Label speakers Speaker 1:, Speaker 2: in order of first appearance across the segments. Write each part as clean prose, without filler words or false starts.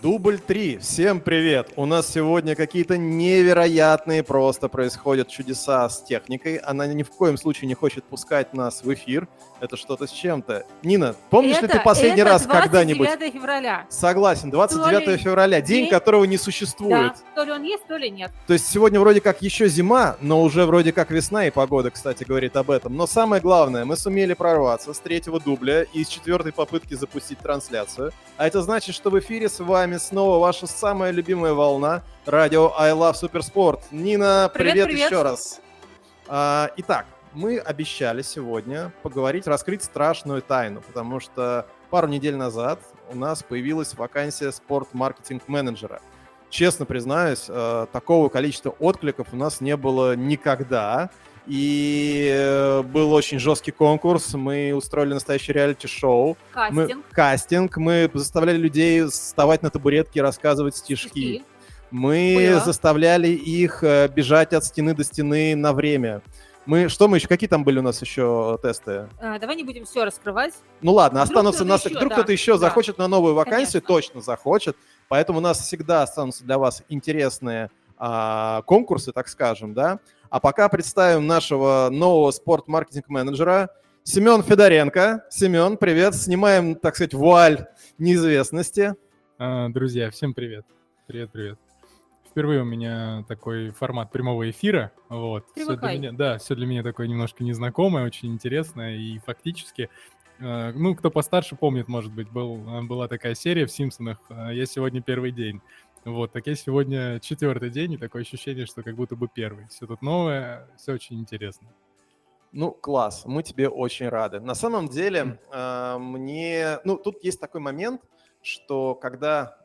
Speaker 1: Дубль 3. Всем привет! У нас сегодня какие-то невероятные просто происходят чудеса с техникой. Она ни в коем случае не хочет пускать нас в эфир. Это что-то с чем-то. Нина, помнишь ли ты последний раз когда-нибудь?
Speaker 2: 29 февраля.
Speaker 1: Согласен, 29 февраля, день которого не существует.
Speaker 2: Да, то ли он есть, то ли нет.
Speaker 1: То есть сегодня вроде как еще зима, но уже вроде как весна, и погода, кстати, говорит об этом. Но самое главное, мы сумели прорваться с третьего дубля и с четвертой попытки запустить трансляцию. А это значит, что в эфире с вами снова ваша самая любимая волна радио I Love Supersport. Нина, привет еще раз. Итак, мы обещали сегодня поговорить, раскрыть страшную тайну, потому что пару недель назад у нас появилась вакансия спорт-маркетинг-менеджера. Честно признаюсь, такого количества откликов у нас не было никогда. И был очень жесткий конкурс. Мы устроили настоящий реалити-шоу. Кастинг. Мы заставляли людей вставать на табуретки и рассказывать стишки. Мы заставляли их бежать от стены до стены на время. Какие там были у нас еще тесты?
Speaker 2: Давай не будем все раскрывать.
Speaker 1: Ну ладно, останутся нас. Вдруг кто-то еще захочет на новую вакансию, точно захочет. Поэтому у нас всегда останутся для вас интересные конкурсы, так скажем, да. А пока представим нашего нового спорт-маркетинг-менеджера Семен Федоренко. Семен, привет. Снимаем, так сказать, вуаль неизвестности.
Speaker 3: Друзья, всем привет. Привет. Впервые у меня такой формат прямого эфира. Вот. Все для меня такое немножко незнакомое, очень интересное. И фактически, кто постарше помнит, может быть, была такая серия в «Симпсонах» «Я сегодня первый день». Вот, так я сегодня 4-й день, и такое ощущение, что как будто бы первый. Все тут новое, все очень интересно.
Speaker 1: Ну, класс, мы тебе очень рады. На самом деле, тут есть такой момент, что когда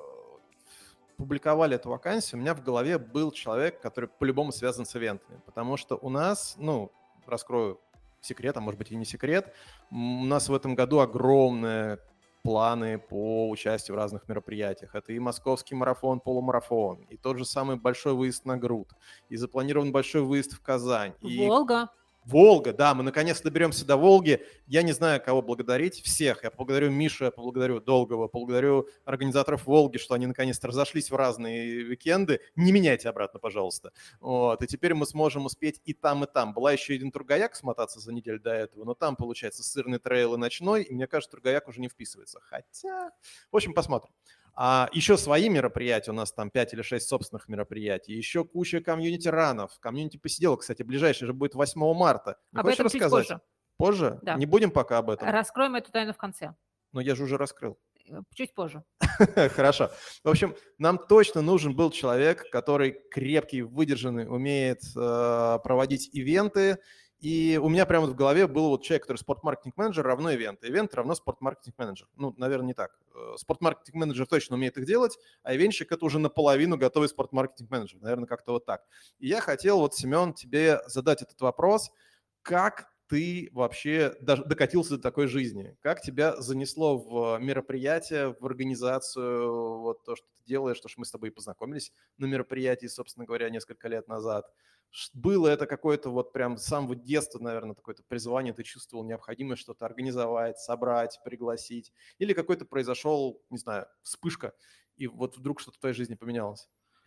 Speaker 1: публиковали эту вакансию, у меня в голове был человек, который по-любому связан с ивентами, потому что у нас, раскрою секрет, а может быть и не секрет, у нас в этом году огромные планы по участию в разных мероприятиях. Это и московский марафон, полумарафон, и тот же самый большой выезд на Груд, и запланирован большой выезд в Казань. Волга, да, мы наконец доберемся до Волги. Я не знаю, кого благодарить. Всех. Я поблагодарю Мишу, я поблагодарю Долгого, поблагодарю организаторов Волги, что они наконец-то разошлись в разные уикенды. Не меняйте обратно, пожалуйста. Вот. И теперь мы сможем успеть и там, и там. Была еще один Тургаяк смотаться за неделю до этого, но там, получается, сырный трейл и ночной, и мне кажется, Тургаяк уже не вписывается. Хотя, в общем, посмотрим. А еще свои мероприятия, у нас там 5 или 6 собственных мероприятий, еще куча комьюнити-ранов, комьюнити-посиделок, кстати, ближайший же будет 8 марта. Не
Speaker 2: об
Speaker 1: хочешь
Speaker 2: этом
Speaker 1: рассказать?
Speaker 2: Чуть позже.
Speaker 1: Позже?
Speaker 2: Да.
Speaker 1: Не будем пока об этом?
Speaker 2: Раскроем эту тайну в конце.
Speaker 1: Но я же уже раскрыл.
Speaker 2: Чуть позже.
Speaker 1: Хорошо. В общем, нам точно нужен был человек, который крепкий, выдержанный, умеет проводить ивенты. И у меня прямо в голове был вот человек, который спорт-маркетинг-менеджер равно ивент. Ивент равно спорт-маркетинг-менеджер. Наверное, не так. Спорт-маркетинг-менеджер точно умеет их делать, а ивентщик – это уже наполовину готовый спорт-маркетинг-менеджер. Наверное, как-то вот так. И я хотел, Семен, тебе задать этот вопрос. Как ты вообще докатился до такой жизни? Как тебя занесло в мероприятие, в организацию, вот то, что ты делаешь, то, что мы с тобой познакомились на мероприятии, собственно говоря, несколько лет назад? Было это какое-то вот прям с самого детства, наверное, какое-то призвание, ты чувствовал необходимость что-то организовать, собрать, пригласить? Или какой-то произошел, не знаю, вспышка, и вот вдруг что-то в твоей жизни поменялось?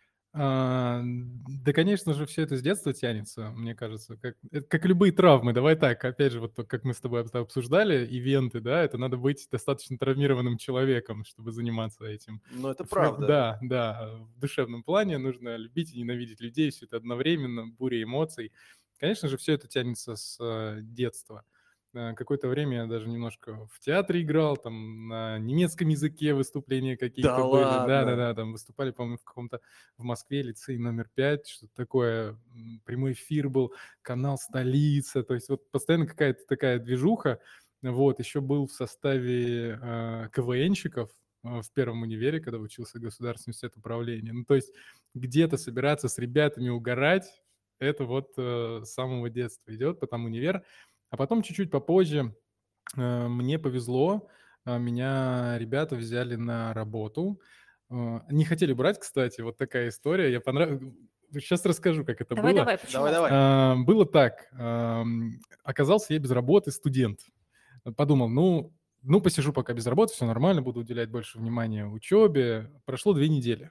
Speaker 3: Да, конечно же, все это с детства тянется, мне кажется, как любые травмы. Давай так, опять же, вот как мы с тобой обсуждали, ивенты, да, это надо быть достаточно травмированным человеком, чтобы заниматься этим.
Speaker 1: Ну, это правда.
Speaker 3: Да, в душевном плане нужно любить и ненавидеть людей, все это одновременно, буря эмоций. Конечно же, все это тянется с детства. Какое-то время я даже немножко в театре играл, там на немецком языке выступления какие-то были.
Speaker 1: Ладно?
Speaker 3: Да, там выступали, по-моему, в Москве лицей номер 5, что-то такое, прямой эфир был, канал «Столица», то есть вот постоянно какая-то такая движуха. Вот, еще был в составе КВНщиков в первом универе, когда учился в Государственный университет управления. То есть где-то собираться с ребятами угорать, это вот с самого детства идет, потом универ. А потом чуть-чуть попозже мне повезло, меня ребята взяли на работу. Не хотели брать, кстати, вот такая история. Сейчас расскажу, как это было.
Speaker 2: Давай, почему?
Speaker 3: Было так. Оказался я без работы, студент. Подумал, ну, посижу пока без работы, все нормально, буду уделять больше внимания учебе. Прошло 2 недели.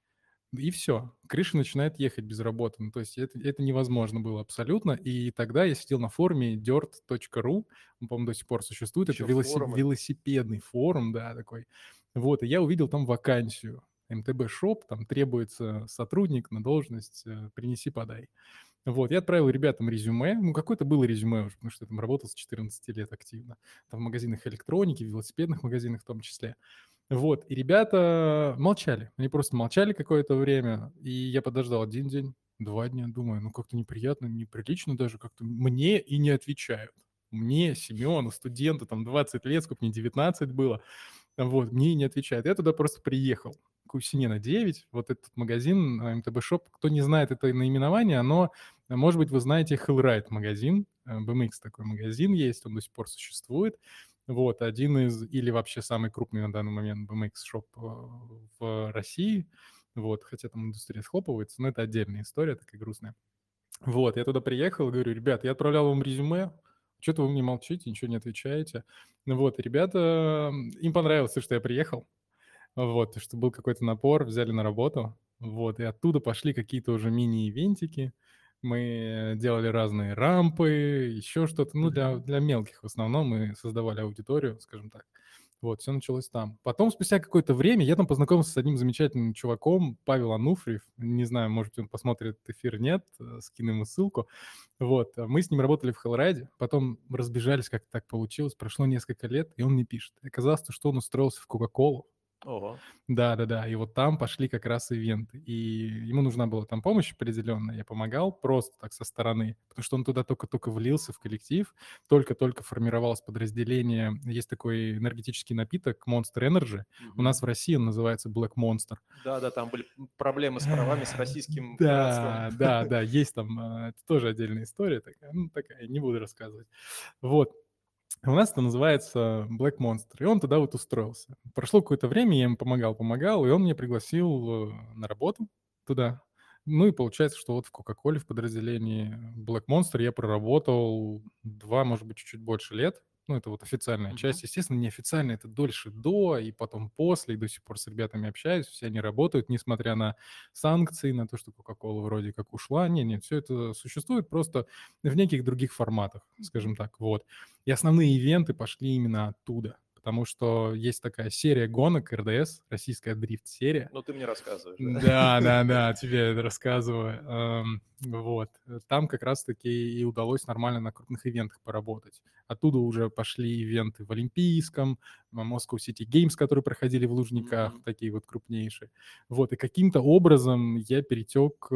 Speaker 3: И все, крыша начинает ехать без работы. Ну, то есть это невозможно было абсолютно. И тогда я сидел на форуме dirt.ru, он, по-моему, до сих пор существует. Это
Speaker 1: Еще форумы.
Speaker 3: велосипедный форум, да, такой. Вот, и я увидел там вакансию. МТБ Шоп, там требуется сотрудник на должность «принеси-подай». Вот, я отправил ребятам резюме. Ну, какое-то было резюме уже, потому что я там работал с 14 лет активно. Там в магазинах электроники, в велосипедных магазинах в том числе. Вот, и ребята молчали. Они просто молчали какое-то время, и я подождал 1 день, 2 дня, думаю, ну, как-то неприятно, неприлично даже, как-то мне и не отвечают. Мне, Семену, студенту, там 20 лет, сколько мне, 19 было, вот, мне и не отвечают. Я туда просто приехал к Усинена 9, вот этот магазин МТБ Шоп. Кто не знает это наименование, оно, может быть, вы знаете Hellride магазин, BMX такой магазин есть, он до сих пор существует. Вот, один из, или вообще самый крупный на данный момент BMX-шоп в России. Вот, хотя там индустрия схлопывается, но это отдельная история, такая грустная. Вот, я туда приехал, говорю, ребят, я отправлял вам резюме, что-то вы мне молчите, ничего не отвечаете. Ну вот, и ребята, им понравилось, что я приехал, вот, и что был какой-то напор, взяли на работу, вот, и оттуда пошли какие-то уже мини-ивентики, мы делали разные рампы, еще что-то, ну, для мелких в основном мы создавали аудиторию, скажем так. Вот, все началось там. Потом, спустя какое-то время, я там познакомился с одним замечательным чуваком, Павел Ануфриев. Не знаю, может быть, он посмотрит этот эфир, нет, скину ему ссылку. Вот, мы с ним работали в Хеллрайде, потом разбежались, как так получилось, прошло несколько лет, и он мне пишет. Оказалось, что он устроился в Кока-Колу.
Speaker 1: Ого.
Speaker 3: Да-да-да, и вот там пошли как раз ивенты. И ему нужна была там помощь определенная, я помогал просто так со стороны, потому что он туда только-только влился в коллектив, только-только формировалось подразделение. Есть такой энергетический напиток Monster Energy. У нас в России он называется Black Monster.
Speaker 1: Да-да, там были проблемы с правами, с российским
Speaker 3: Да,
Speaker 1: пиратством.
Speaker 3: да, есть там, это тоже отдельная история такая, ну, такая, не буду рассказывать. Вот. У нас это называется Black Monster, и он туда вот устроился. Прошло какое-то время, я ему помогал, и он меня пригласил на работу туда. Ну и получается, что вот в Coca-Cola в подразделении Black Monster я проработал 2, может быть, чуть-чуть больше лет. Ну, это вот официальная часть. Естественно, неофициально это дольше до, и потом после, и до сих пор с ребятами общаюсь, все они работают, несмотря на санкции, на то, что Coca-Cola вроде как ушла. Нет, все это существует просто в неких других форматах, скажем так, вот. И основные ивенты пошли именно оттуда, потому что есть такая серия гонок РДС, российская дрифт-серия.
Speaker 1: Ну, ты мне рассказываешь,
Speaker 3: Да, тебе это рассказываю. Вот. Там как раз-таки и удалось нормально на крупных ивентах поработать. Оттуда уже пошли ивенты в Олимпийском, Moscow City Games, которые проходили в Лужниках, такие вот крупнейшие. Вот, и каким-то образом я перетек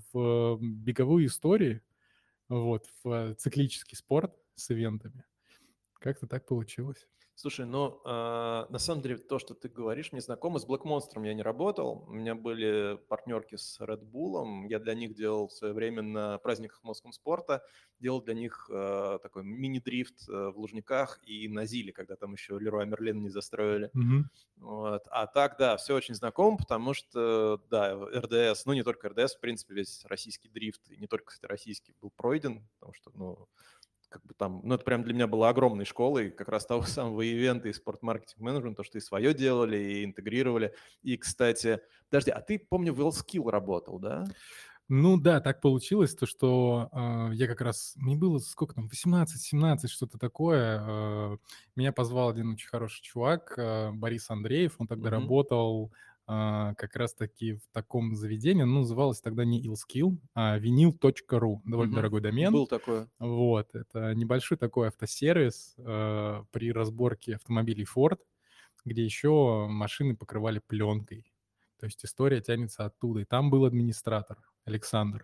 Speaker 3: в беговые истории, вот, в циклический спорт с ивентами. Как-то так получилось.
Speaker 1: Слушай, ну, на самом деле, то, что ты говоришь, мне знакомо. С Black Monster я не работал. У меня были партнерки с Red Bull. Я для них делал в свое время на праздниках Москомспорта. Делал для них такой мини-дрифт в Лужниках и на Зиле, когда там еще Леруа Мерлен не застроили. Вот. А так, да, все очень знакомо, потому что, да, РДС, ну, не только РДС, в принципе, весь российский дрифт, и не только, кстати, российский, был пройден, потому что, ну, как бы там, ну, это прям для меня была огромной школой как раз того самого ивента и спорт-маркетинг-менеджмента, то, что и свое делали, и интегрировали. И, кстати, подожди, а ты, помню, в WellSkill работал, да?
Speaker 3: Ну да, так получилось, то что я как раз, мне было сколько там, 18-17, что-то такое. Меня позвал один очень хороший чувак, Борис Андреев, он тогда работал как раз-таки в таком заведении, оно называлось тогда не illskill, а vinyl.ru, довольно дорогой домен.
Speaker 1: Был такое.
Speaker 3: Вот, это небольшой такой автосервис при разборке автомобилей Ford, где еще машины покрывали пленкой. То есть история тянется оттуда. И там был администратор Александр.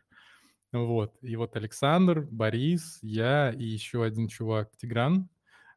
Speaker 3: Вот. И вот Александр, Борис, я и еще один чувак, Тигран,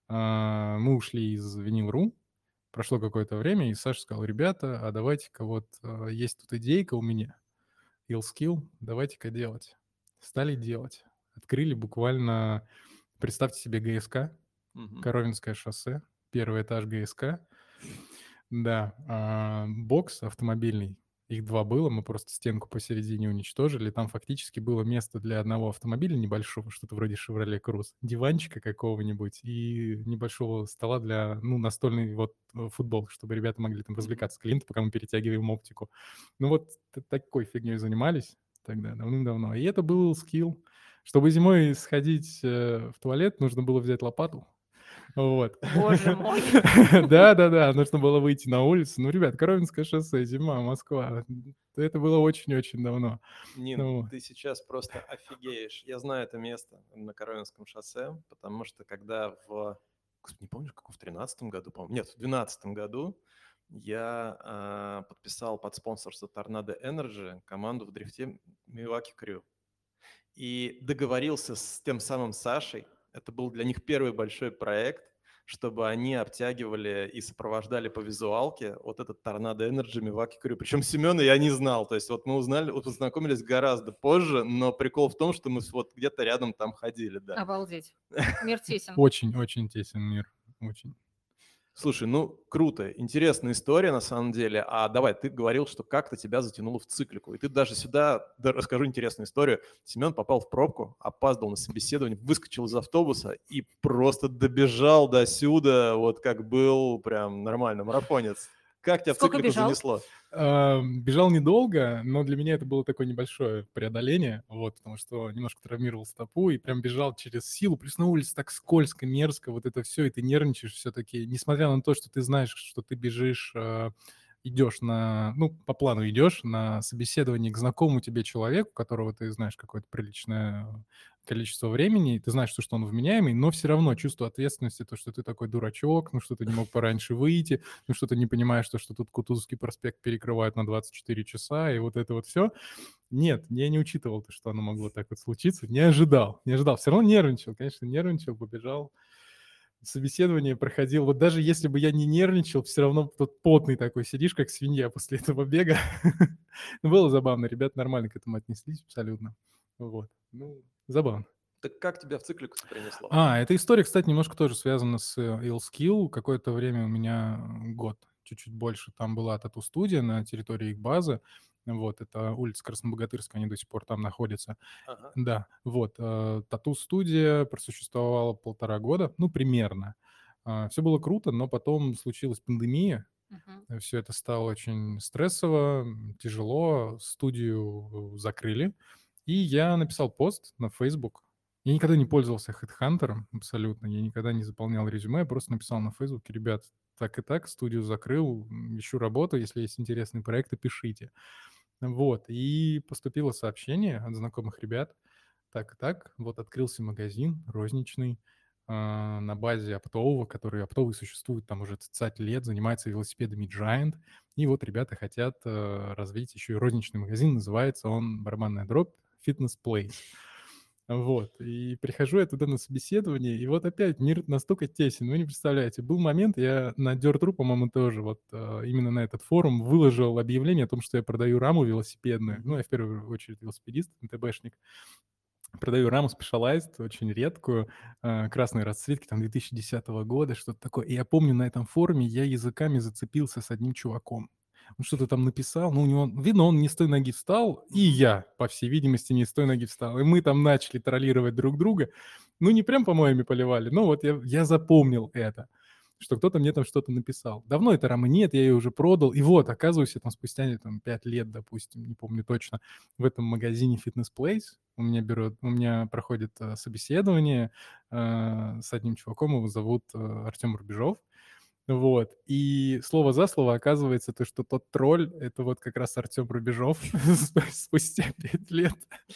Speaker 3: мы ушли из Vinyl.ru. Прошло какое-то время, и Саша сказал, ребята, а давайте-ка вот есть тут идейка у меня, illskill, давайте-ка делать. Стали делать. Открыли буквально, представьте себе ГСК, Коровинское шоссе, первый этаж ГСК. Да, бокс автомобильный, Их 2 было, мы просто стенку посередине уничтожили. Там фактически было место для одного автомобиля небольшого, что-то вроде Chevrolet Cruze, диванчика какого-нибудь и небольшого стола для, ну, настольный вот футбол, чтобы ребята могли там развлекаться, клиенты, пока мы перетягиваем оптику. Ну вот такой фигней занимались тогда, давным-давно. И это был скилл. Чтобы зимой сходить в туалет, нужно было взять лопату. Вот.
Speaker 2: Боже мой.
Speaker 3: Да-да-да, нужно было выйти на улицу. Ну, ребят, Коровинское шоссе, зима, Москва. Это было очень-очень давно.
Speaker 1: Нин,
Speaker 3: Ну,
Speaker 1: ты сейчас просто офигеешь. Я знаю это место на Коровинском шоссе, потому что когда Господи, не помню, как в 13-м году, по-моему, нет, в 12-м году я подписал под спонсорство Tornado Energy команду в дрифте Milwaukee Crew. И договорился с тем самым Сашей. Это был для них первый большой проект, чтобы они обтягивали и сопровождали по визуалке вот этот Tornado Energy Milwaukee Crew. Причем Семена я не знал. То есть вот мы узнали, вот познакомились гораздо позже, но прикол в том, что мы вот где-то рядом там ходили, да.
Speaker 2: Обалдеть. Мир тесен.
Speaker 3: очень-очень тесен мир. Очень.
Speaker 1: Слушай, ну круто, интересная история на самом деле. А давай, ты говорил, что как-то тебя затянуло в циклику. И ты даже сюда, да, расскажу интересную историю. Семен попал в пробку, опаздывал на собеседование, выскочил из автобуса и просто добежал до сюда, вот как был прям нормально марафонец. Как тебя в
Speaker 2: Сколько
Speaker 1: циклику
Speaker 2: бежал?
Speaker 1: занесло?
Speaker 3: Бежал недолго, но для меня это было такое небольшое преодоление, вот, потому что немножко травмировал стопу и прям бежал через силу. Плюс на улице так скользко, мерзко, вот это все, и ты нервничаешь все-таки. Несмотря на то, что ты знаешь, что ты бежишь, идешь ну, по плану идешь на собеседование к знакомому тебе человеку, которого ты знаешь какое-то приличное количество времени, и ты знаешь, что он вменяемый, но все равно чувство ответственности, то, что ты такой дурачок, ну, что ты не мог пораньше выйти, ну, что ты не понимаешь, что тут Кутузовский проспект перекрывают на 24 часа, и вот это вот все. Нет, я не учитывал то, что оно могло так вот случиться, не ожидал. Все равно нервничал, конечно, нервничал, побежал. Собеседование проходил. Вот даже если бы я не нервничал, все равно тут потный такой сидишь, как свинья после этого бега. Было забавно, ребята нормально к этому отнеслись абсолютно. Вот. Ну, забавно.
Speaker 1: Так как тебя в циклику-то принесло?
Speaker 3: Эта история, кстати, немножко тоже связана с IllSkill. Какое-то время у меня год, чуть-чуть больше, там была тату-студия на территории их базы. Вот, это улица Краснобогатырская, они до сих пор там находятся.
Speaker 1: Ага.
Speaker 3: Да, вот, тату-студия просуществовала 1,5 года, ну, примерно. Все было круто, но потом случилась пандемия,
Speaker 2: Мгм.
Speaker 3: все это стало очень стрессово, тяжело, студию закрыли, и я написал пост на Facebook. Я никогда не пользовался HeadHunter абсолютно, я никогда не заполнял резюме, я просто написал на Facebook: ребят, так и так, студию закрыл, ищу работу, если есть интересные проекты, пишите. Вот, и поступило сообщение от знакомых ребят: так и так, вот открылся магазин розничный на базе оптового, который оптовый существует там уже 30 лет, занимается велосипедами Giant. И вот ребята хотят развить еще и розничный магазин, называется он «Барабанная дробь Fitness Place». Вот, и прихожу я туда на собеседование, и вот опять мир настолько тесен, вы не представляете. Был момент, я на Dirt.ru, по-моему, тоже вот именно на этот форум выложил объявление о том, что я продаю раму велосипедную. Ну, я в первую очередь велосипедист, МТБшник. Продаю раму Specialized, очень редкую, красной расцветки, там, 2010 года, что-то такое. И я помню, на этом форуме я языками зацепился с одним чуваком. Он что-то там написал, ну, у него, видно, он не с той ноги встал, и я, по всей видимости, не с той ноги встал. И мы там начали троллировать друг друга. Ну, не прям помоями поливали, но вот я запомнил это, что кто-то мне там что-то написал. Давно этой рамы нет, я ее уже продал. И вот, оказывается, я там спустя там, 5 лет, допустим, не помню точно, в этом магазине Fitness Place у меня проходит собеседование с одним чуваком, его зовут Артем Рубежов. Вот. И слово за слово оказывается то, что тот тролль — это вот как раз Артем Рубежов спустя 5 лет.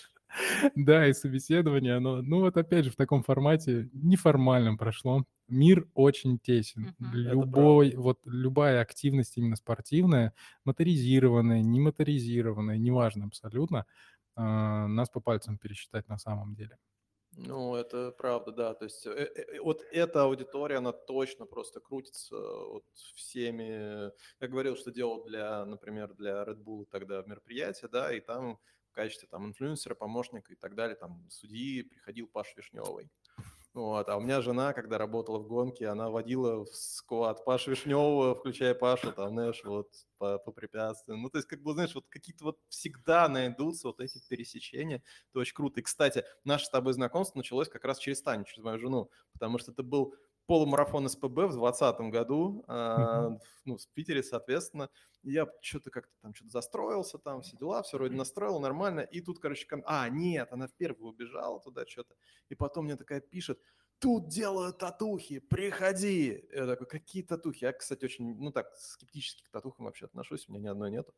Speaker 3: Да, и собеседование, оно, ну вот опять же в таком формате неформальном прошло. Мир очень тесен.
Speaker 2: Мгм.
Speaker 1: Это правда.
Speaker 3: Любая активность именно спортивная, моторизированная, немоторизированная, неважно абсолютно, нас по пальцам пересчитать на самом деле.
Speaker 1: Ну, это правда, да. То есть вот эта аудитория, она точно просто крутится вот всеми. Я говорил, что делал для, например, для Red Bull тогда мероприятие, да, и там в качестве там инфлюенсера, помощника и так далее, там судьи приходил Паш Вишневый. Вот. А у меня жена, когда работала в гонке, она водила в сквад Пашу Вишневого, включая Пашу, там, знаешь, вот по препятствиям. Ну, то есть, как бы, знаешь, вот какие-то вот всегда найдутся вот эти пересечения. Это очень круто. И, кстати, наше с тобой знакомство началось как раз через Таню, через мою жену, потому что это был полумарафон СПБ в 2020 году, ну, в Питере, соответственно. И я что-то как-то там что-то застроился, там все дела, все вроде настроил нормально. И тут, короче, нет, она в первую убежала туда что-то. И потом мне такая пишет: тут делают татухи, приходи. Я такой: какие татухи? Я, кстати, очень, ну так, скептически к татухам вообще отношусь, у меня ни одной нету.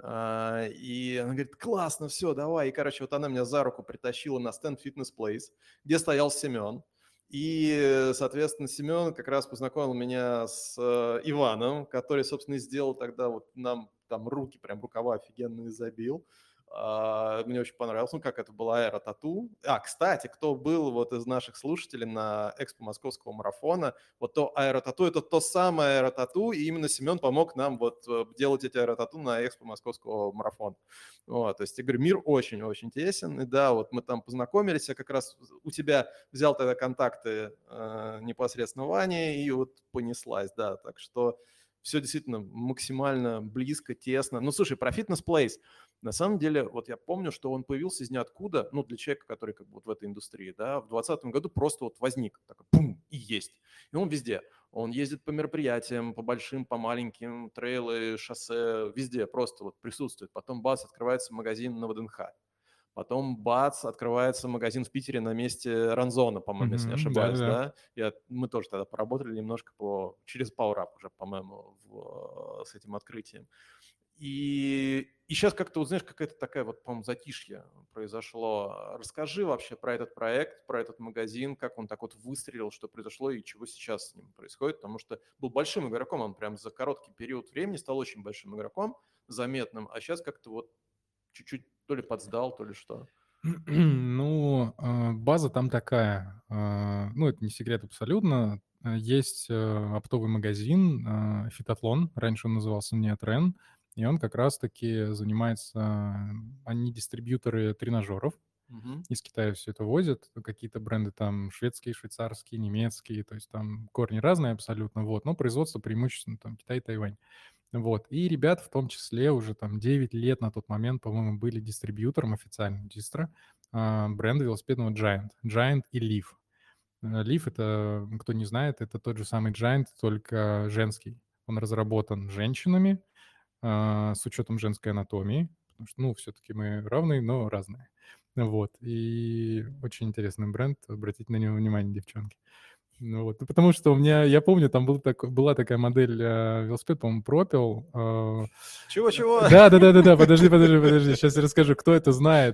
Speaker 1: И она говорит: классно, все, давай. И, короче, вот она меня за руку притащила на стенд Fitness Place, где стоял Семен. И, соответственно, Семен как раз познакомил меня с Иваном, который, собственно, и сделал тогда вот нам там руки, прям рукава офигенные забил. Мне очень понравилось, ну, как это было аэротату. Кстати, кто был вот из наших слушателей на Экспо Московского марафона, вот то аэротату, это то самое аэротату, и именно Семен помог нам вот делать эти аэротату на Экспо Московского марафона. Вот, то есть, я говорю, мир очень-очень тесен, и да, вот мы там познакомились, я как раз у тебя взял тогда контакты непосредственно Вани, и вот понеслась, да, так что все действительно максимально близко, тесно. Ну, слушай, про Fitness Place. На самом деле, вот я помню, что он появился из ниоткуда, ну, для человека, который как бы вот в этой индустрии, да, в 2020 году просто вот возник, такой, пум, и есть. И он везде. Он ездит по мероприятиям, по большим, по маленьким, трейлы, шоссе, везде просто вот присутствует. Потом бац, открывается магазин на ВДНХ. Потом бац, открывается магазин в Питере на месте Ранзона, по-моему, если не ошибаюсь,
Speaker 3: Да-да-да.
Speaker 1: да. Мы тоже тогда поработали немножко через Power Up уже, по-моему, с этим открытием. И сейчас как-то, вот знаешь, какая-то такая вот, по-моему, затишье произошло. Расскажи вообще про этот проект, про этот магазин, как он так вот выстрелил, что произошло и чего сейчас с ним происходит, потому что был большим игроком, он прям за короткий период времени стал очень большим игроком, заметным, а сейчас как-то вот чуть-чуть то ли подсдал, то ли что.
Speaker 3: Ну, база там такая. Ну, это не секрет абсолютно. Есть оптовый магазин «Фитатлон», раньше он назывался «Неотрен», и он как раз-таки занимается... Они дистрибьюторы тренажеров,
Speaker 1: Мгм.
Speaker 3: из Китая все это возят. Какие-то бренды там шведские, швейцарские, немецкие, то есть там корни разные абсолютно, вот, но производство преимущественно там Китай, Тайвань. Вот. И ребята в том числе уже там 9 лет на тот момент, по-моему, были дистрибьютором, официальным дистро, бренда велосипедного Giant. Giant и Leaf. Leaf — это, кто не знает, это тот же самый Giant, только женский. Он разработан женщинами, с учетом женской анатомии, потому что, ну, все-таки мы равные, но разные. Вот. И очень интересный бренд. Обратите на него внимание, девчонки. Ну вот, ну, потому что у меня, я помню, там была такая модель велосипед, по-моему, Propel.
Speaker 1: Чего-чего?
Speaker 3: Да, подожди, сейчас я расскажу, кто это знает.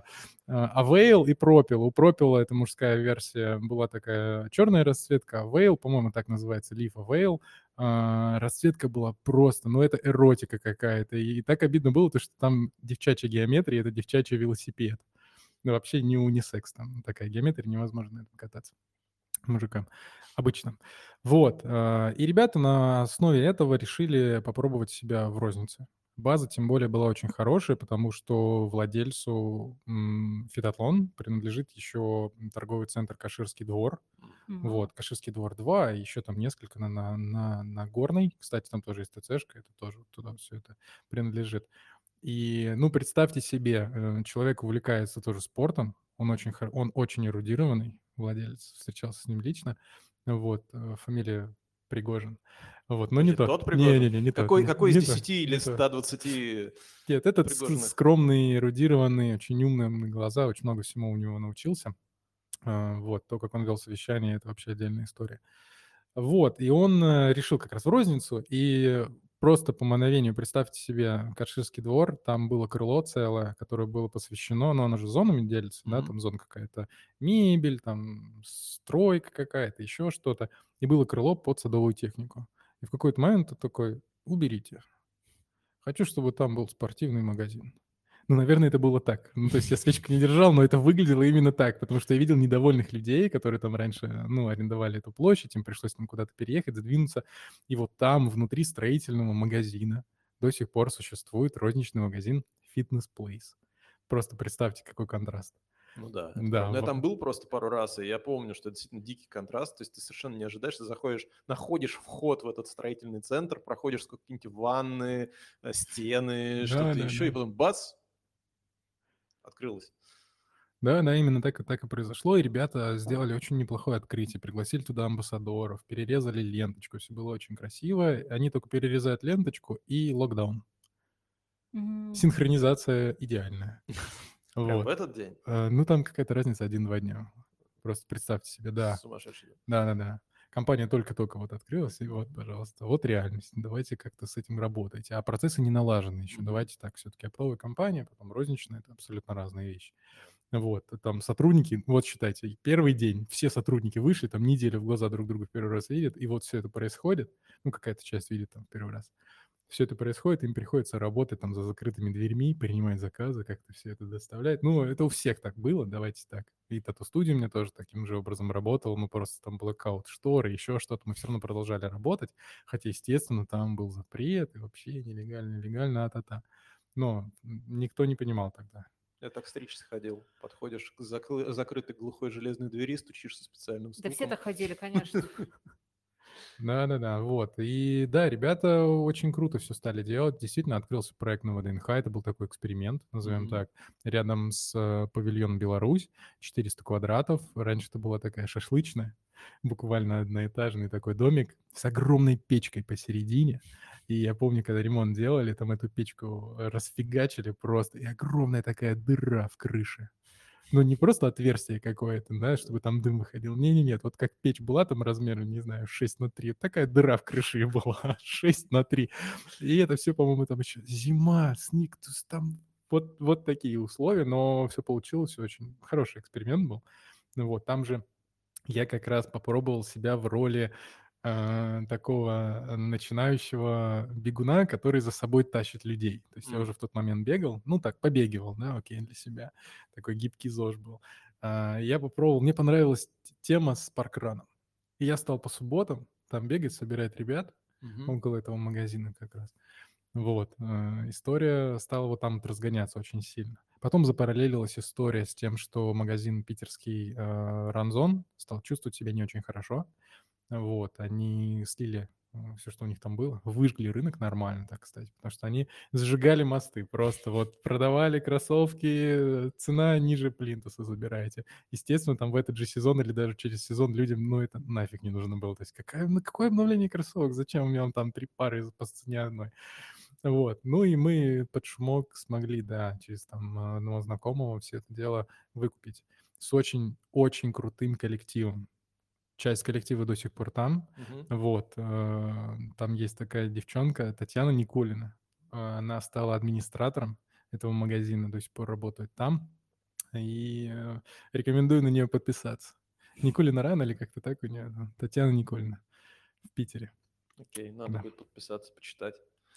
Speaker 3: Avail и Propel. У Propel это мужская версия, была такая черная расцветка, Avail, по-моему, так называется, Leaf Avail. Расцветка была просто, ну это эротика какая-то. И так обидно было, то, что там девчачья геометрия, это девчачий велосипед. Ну, вообще не унисекс, там такая геометрия, невозможно на этом кататься мужикам обычно. Вот. И ребята на основе этого решили попробовать себя в рознице. База, тем более, была очень хорошая, потому что владельцу Фитатлон принадлежит еще торговый центр «Каширский двор». Вот, «Каширский двор 2», и еще там несколько на Горной. Кстати, там тоже есть ТЦшка, это тоже туда все это принадлежит. И, ну, представьте себе, человек увлекается тоже спортом, он очень эрудированный владелец, встречался с ним лично, вот, фамилия Пригожин, вот, но не
Speaker 1: Подожди,
Speaker 3: то,
Speaker 1: тот Пригожин?
Speaker 3: не тот,
Speaker 1: Какой из
Speaker 3: не то,
Speaker 1: 10 или
Speaker 3: не то.
Speaker 1: 120
Speaker 3: Нет, этот
Speaker 1: Пригожиных?
Speaker 3: скромный, эрудированный, очень умный, на глаза, очень много всему у него научился, вот, то, как он вел совещание, это вообще отдельная история. Вот, и он решил как раз в розницу, и просто по мановению, представьте себе, Каширский двор, там было крыло целое, которое было посвящено, но оно же зонами делится, да, там зона какая-то мебель, там стройка какая-то, еще что-то, и было крыло под садовую технику. И в какой-то момент он такой: уберите, хочу, чтобы там был спортивный магазин. Ну, наверное, это было так. Ну, то есть я свечку не держал, но это выглядело именно так, потому что я видел недовольных людей, которые там раньше, ну, арендовали эту площадь, им пришлось там куда-то переехать, задвинуться. И вот там, внутри строительного магазина, до сих пор существует розничный магазин Fitness Place. Просто представьте, какой контраст.
Speaker 1: Ну да, это
Speaker 3: Да,
Speaker 1: правда. Но я там был просто пару раз, и я помню, что это действительно дикий контраст. То есть ты совершенно не ожидаешь, ты заходишь, находишь вход в этот строительный центр, проходишь сквозь какие-нибудь ванны, стены,
Speaker 3: да,
Speaker 1: что-то
Speaker 3: да,
Speaker 1: еще, и
Speaker 3: да.
Speaker 1: потом бац, открылось.
Speaker 3: Да, да, именно так и произошло, и ребята сделали очень неплохое открытие, пригласили туда амбассадоров, перерезали ленточку, все было очень красиво. Они только перерезают ленточку и локдаун.
Speaker 2: М.
Speaker 3: Синхронизация идеальная.
Speaker 1: Прям в
Speaker 3: Вот.
Speaker 1: этот день.
Speaker 3: Ну, там какая-то разница 1-2 дня. Просто представьте себе, да.
Speaker 1: Сумасшедший день.
Speaker 3: Да-да-да. Компания только-только вот открылась, и вот, пожалуйста, вот реальность. Давайте как-то с этим работать. А процессы не налажены еще.
Speaker 1: Мгм.
Speaker 3: Давайте так, все-таки оптовая компания, потом розничная, это абсолютно разные вещи. Вот, там сотрудники, вот считайте, первый день все сотрудники вышли, там неделю в глаза друг друга в первый раз видят, и вот все это происходит, ну, какая-то часть видит там в первый раз. Все это происходит, им приходится работать там за закрытыми дверьми, принимать заказы, как-то все это доставлять. Ну, это у всех так было, давайте так. И тату-студия у меня тоже таким же образом работала, мы просто там блэкаут шторы, еще что-то, мы все равно продолжали работать, хотя, естественно, там был запрет, и вообще нелегально, легально, а-та-та. Но никто не понимал тогда.
Speaker 1: Я так стричься ходил. Подходишь к закрытой глухой железной двери, стучишься специальным
Speaker 2: Да все
Speaker 1: стуком.
Speaker 2: так ходили, конечно.
Speaker 3: Да-да-да, вот. И да, ребята очень круто все стали делать. Действительно, открылся проект на ВДНХ. Это был такой эксперимент, назовем
Speaker 1: Мгм.
Speaker 3: так, рядом с павильоном «Беларусь», 400 квадратов. Раньше это была такая шашлычная, буквально одноэтажный такой домик с огромной печкой посередине. И я помню, когда ремонт делали, там эту печку расфигачили просто, и огромная такая дыра в крыше. Ну, не просто отверстие какое-то, да, чтобы там дым выходил. Не-не-нет, вот как печь была там размером, не знаю, 6 на 3, такая дыра в крыше и была, 6 на 3. И это все, по-моему, там еще зима, снег, то есть там вот такие условия, но все получилось, очень хороший эксперимент был. Ну вот, там же я как раз попробовал себя в роли такого начинающего бегуна, который за собой тащит людей. То есть я уже в тот момент бегал, ну так, побегивал, да, окей, для себя. Такой гибкий ЗОЖ был. Я попробовал, мне понравилась тема с паркраном. И я стал по субботам там бегать, собирать ребят
Speaker 1: Мгм.
Speaker 3: около этого магазина как раз. Вот, история стала вот там вот разгоняться очень сильно. Потом запараллелилась история с тем, что магазин питерский «Ранзон» стал чувствовать себя не очень хорошо. Вот, они слили все, что у них там было, выжгли рынок нормально, так сказать, потому что они сжигали мосты, просто вот продавали кроссовки, цена ниже плинтуса забираете. Естественно, там в этот же сезон или даже через сезон людям, ну, это нафиг не нужно было. То есть какое обновление кроссовок? Зачем мне вам там 3 пары по цене одной? Вот. Ну и мы под шумок смогли, да, через там одного знакомого все это дело выкупить с очень-очень крутым коллективом. Часть коллектива до сих пор там.
Speaker 1: Мгм.
Speaker 3: Вот. Там есть такая девчонка Татьяна Никулина. Она стала администратором этого магазина, до сих пор работает там. И рекомендую на нее подписаться. Никулина Ран или как-то так у нее? Татьяна Никулина в Питере.
Speaker 1: Окей, надо
Speaker 3: Да.
Speaker 1: будет подписаться, почитать.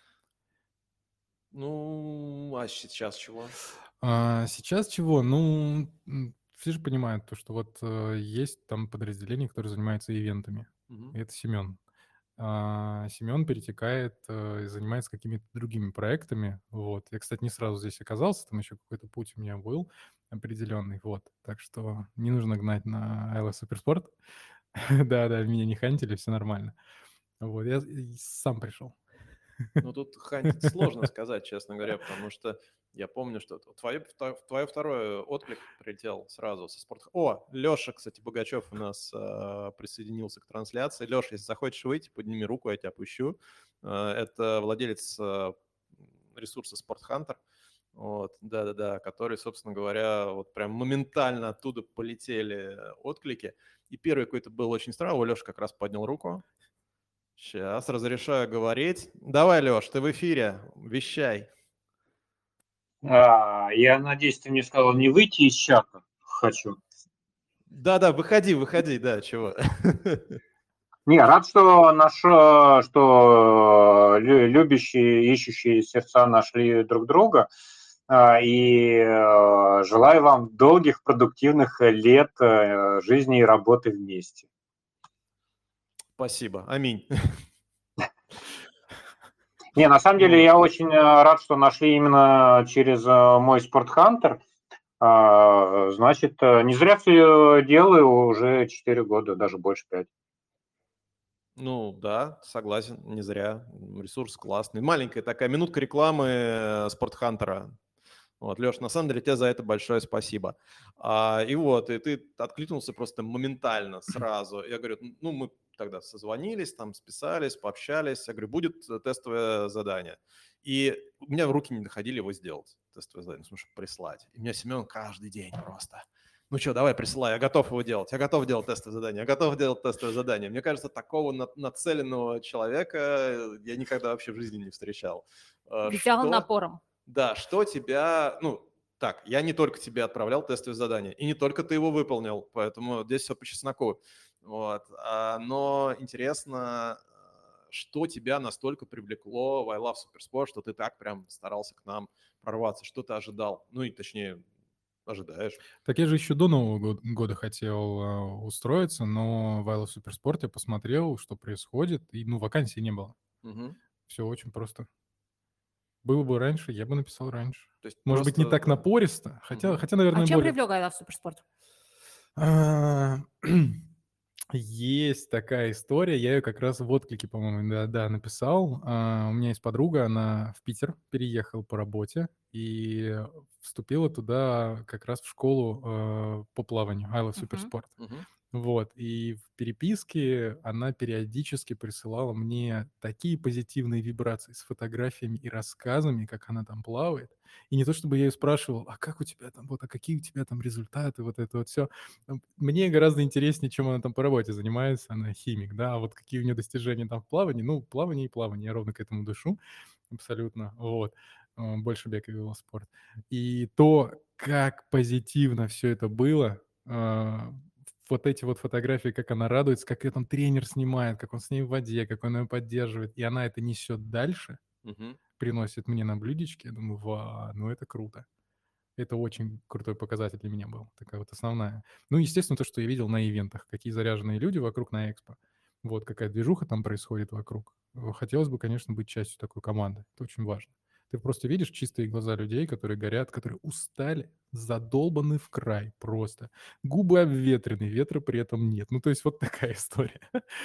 Speaker 1: Ну, а сейчас чего?
Speaker 3: Сейчас чего? Ну, все же понимают то, что вот есть там подразделение, которое занимается ивентами.
Speaker 1: Мгм.
Speaker 3: И это Семен. Семен перетекает и занимается какими-то другими проектами. Вот. Я, кстати, не сразу здесь оказался, там еще какой-то путь у меня был определенный. Вот. Так что не нужно гнать на ILS Суперспорт. Да-да, меня не хантили, все нормально. Вот. Я сам пришел.
Speaker 1: Ну, тут хантить сложно сказать, честно говоря, потому что я помню, что твое второй отклик прилетел сразу со спорт. О, Леша, кстати, Богачев у нас присоединился к трансляции. Леша, если захочешь выйти, подними руку, я тебя пущу. Это владелец ресурса Sport Hunter. Вот, да-да-да, который, собственно говоря, вот прям моментально оттуда полетели отклики. И первый какой-то был очень странный. О, Леша как раз поднял руку. Сейчас разрешаю говорить. Давай, Леш, ты в эфире, вещай.
Speaker 4: Я надеюсь, ты мне сказал не выйти из чата. Хочу.
Speaker 1: Да-да, выходи, да, чего.
Speaker 4: Не, рад, что любящие, ищущие сердца нашли друг друга. И желаю вам долгих, продуктивных лет жизни и работы вместе.
Speaker 1: Спасибо, аминь.
Speaker 4: Не, на самом деле я очень рад, что нашли именно через мой Sport Hunter. Значит, не зря все делаю уже 4 года, даже больше 5.
Speaker 1: Ну да, согласен, не зря. Ресурс классный. Маленькая такая минутка рекламы Спортхантера. Вот, Леш, на самом деле тебе за это большое спасибо. И ты откликнулся просто моментально, сразу. Я говорю, ну, мы тогда созвонились, там списались, пообщались. Я говорю, будет тестовое задание. И у меня руки не доходили его сделать, тестовое задание, потому что прислать. И меня Семен каждый день просто... Ну что, давай, присылай, я готов его делать, я готов делать тестовое задание, я готов делать тестовое задание. Мне кажется, такого нацеленного человека я никогда вообще в жизни не встречал.
Speaker 2: Взял напором.
Speaker 1: Да, что тебя, ну, так, я не только тебе отправлял тестовое задание, и не только ты его выполнил, поэтому здесь все по чесноку. Вот. Но интересно, что тебя настолько привлекло в I Love Supersport, что ты так прям старался к нам прорваться, что ты ожидал, ну и точнее ожидаешь.
Speaker 3: Так я же еще до Нового года хотел устроиться, но в I Love Supersport я посмотрел, что происходит, и, ну, вакансий не было.
Speaker 1: Угу.
Speaker 3: Все очень просто. Было бы раньше, я бы написал раньше.
Speaker 1: То есть
Speaker 3: Может быть, не так напористо, хотя, наверное,
Speaker 2: А чем
Speaker 3: более...
Speaker 2: привлек I Love Supersport?
Speaker 3: Есть такая история, я ее как раз в отклике, по-моему, да, написал. У меня есть подруга, она в Питер переехала по работе и вступила туда как раз в школу по плаванию, I Love Supersport.
Speaker 1: Угу.
Speaker 3: Вот, и в переписке она периодически присылала мне такие позитивные вибрации с фотографиями и рассказами, как она там плавает. И не то чтобы я ее спрашивал, а как у тебя там, вот, а какие у тебя там результаты, вот это вот все. Мне гораздо интереснее, чем она там по работе занимается, она химик, да, а вот какие у нее достижения там в плавании, ну, плавание и плавание, я ровно к этому дышу, абсолютно, вот. Больше бег и велоспорт. И то, как позитивно все это было, вот эти вот фотографии, как она радуется, как ее там тренер снимает, как он с ней в воде, как он ее поддерживает, и она это несет дальше,
Speaker 1: Угу.
Speaker 3: приносит мне на блюдечке, я думаю, ну это круто. Это очень крутой показатель для меня был, такая вот основная. Ну, естественно, то, что я видел на ивентах, какие заряженные люди вокруг на экспо, вот какая движуха там происходит вокруг. Хотелось бы, конечно, быть частью такой команды, это очень важно. Ты просто видишь чистые глаза людей, которые горят, которые устали, задолбаны в край просто. Губы обветрены, ветра при этом нет. Ну, то есть вот такая история.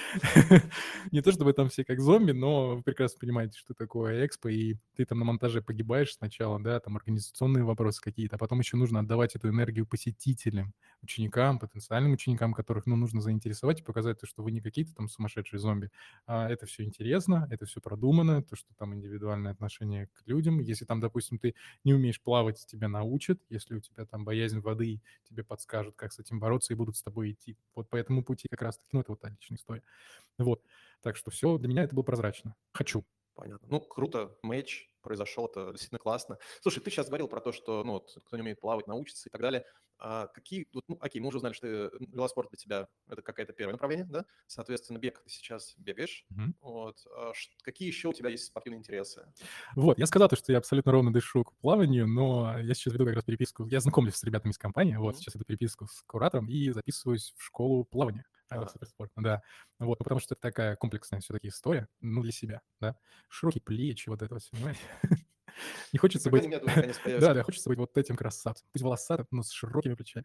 Speaker 3: Не то чтобы там все как зомби, но вы прекрасно понимаете, что такое экспо, и ты там на монтаже погибаешь сначала, да, там организационные вопросы какие-то, а потом еще нужно отдавать эту энергию посетителям, ученикам, потенциальным ученикам, которых, ну, нужно заинтересовать и показать то, что вы не какие-то там сумасшедшие зомби, а это все интересно, это все продумано, то, что там индивидуальное отношение к людям. Если там, допустим, ты не умеешь плавать, тебя научат, если у тебя там боязнь воды, тебе подскажут, как с этим бороться и будут с тобой идти. Вот по этому пути как раз-таки, ну, это вот отличная история. Вот. Так что все, для меня это было прозрачно. Хочу.
Speaker 1: Понятно. Ну, круто, матч произошел, это действительно классно. Слушай, ты сейчас говорил про то, что, ну, вот, кто не умеет плавать, научится и так далее. Какие, вот, ну, окей, мы уже узнали, что велоспорт для тебя это какое-то первое направление, да? Соответственно, бег ты сейчас бегаешь. Вот. Какие еще у тебя есть спортивные интересы?
Speaker 3: Вот, я сказал, что я абсолютно ровно дышу к плаванию, но я сейчас веду как раз переписку. Я знакомлюсь с ребятами из компании, вот, сейчас веду переписку с куратором и записываюсь в школу плавания. Суперспорт, да. Вот, потому что это такая комплексная все-таки история, ну, для себя, да. Широкие плечи, вот это вот все, понимаете? Не хочется быть... Да, хочется быть вот этим красавцем. Быть волосатым, но с широкими плечами.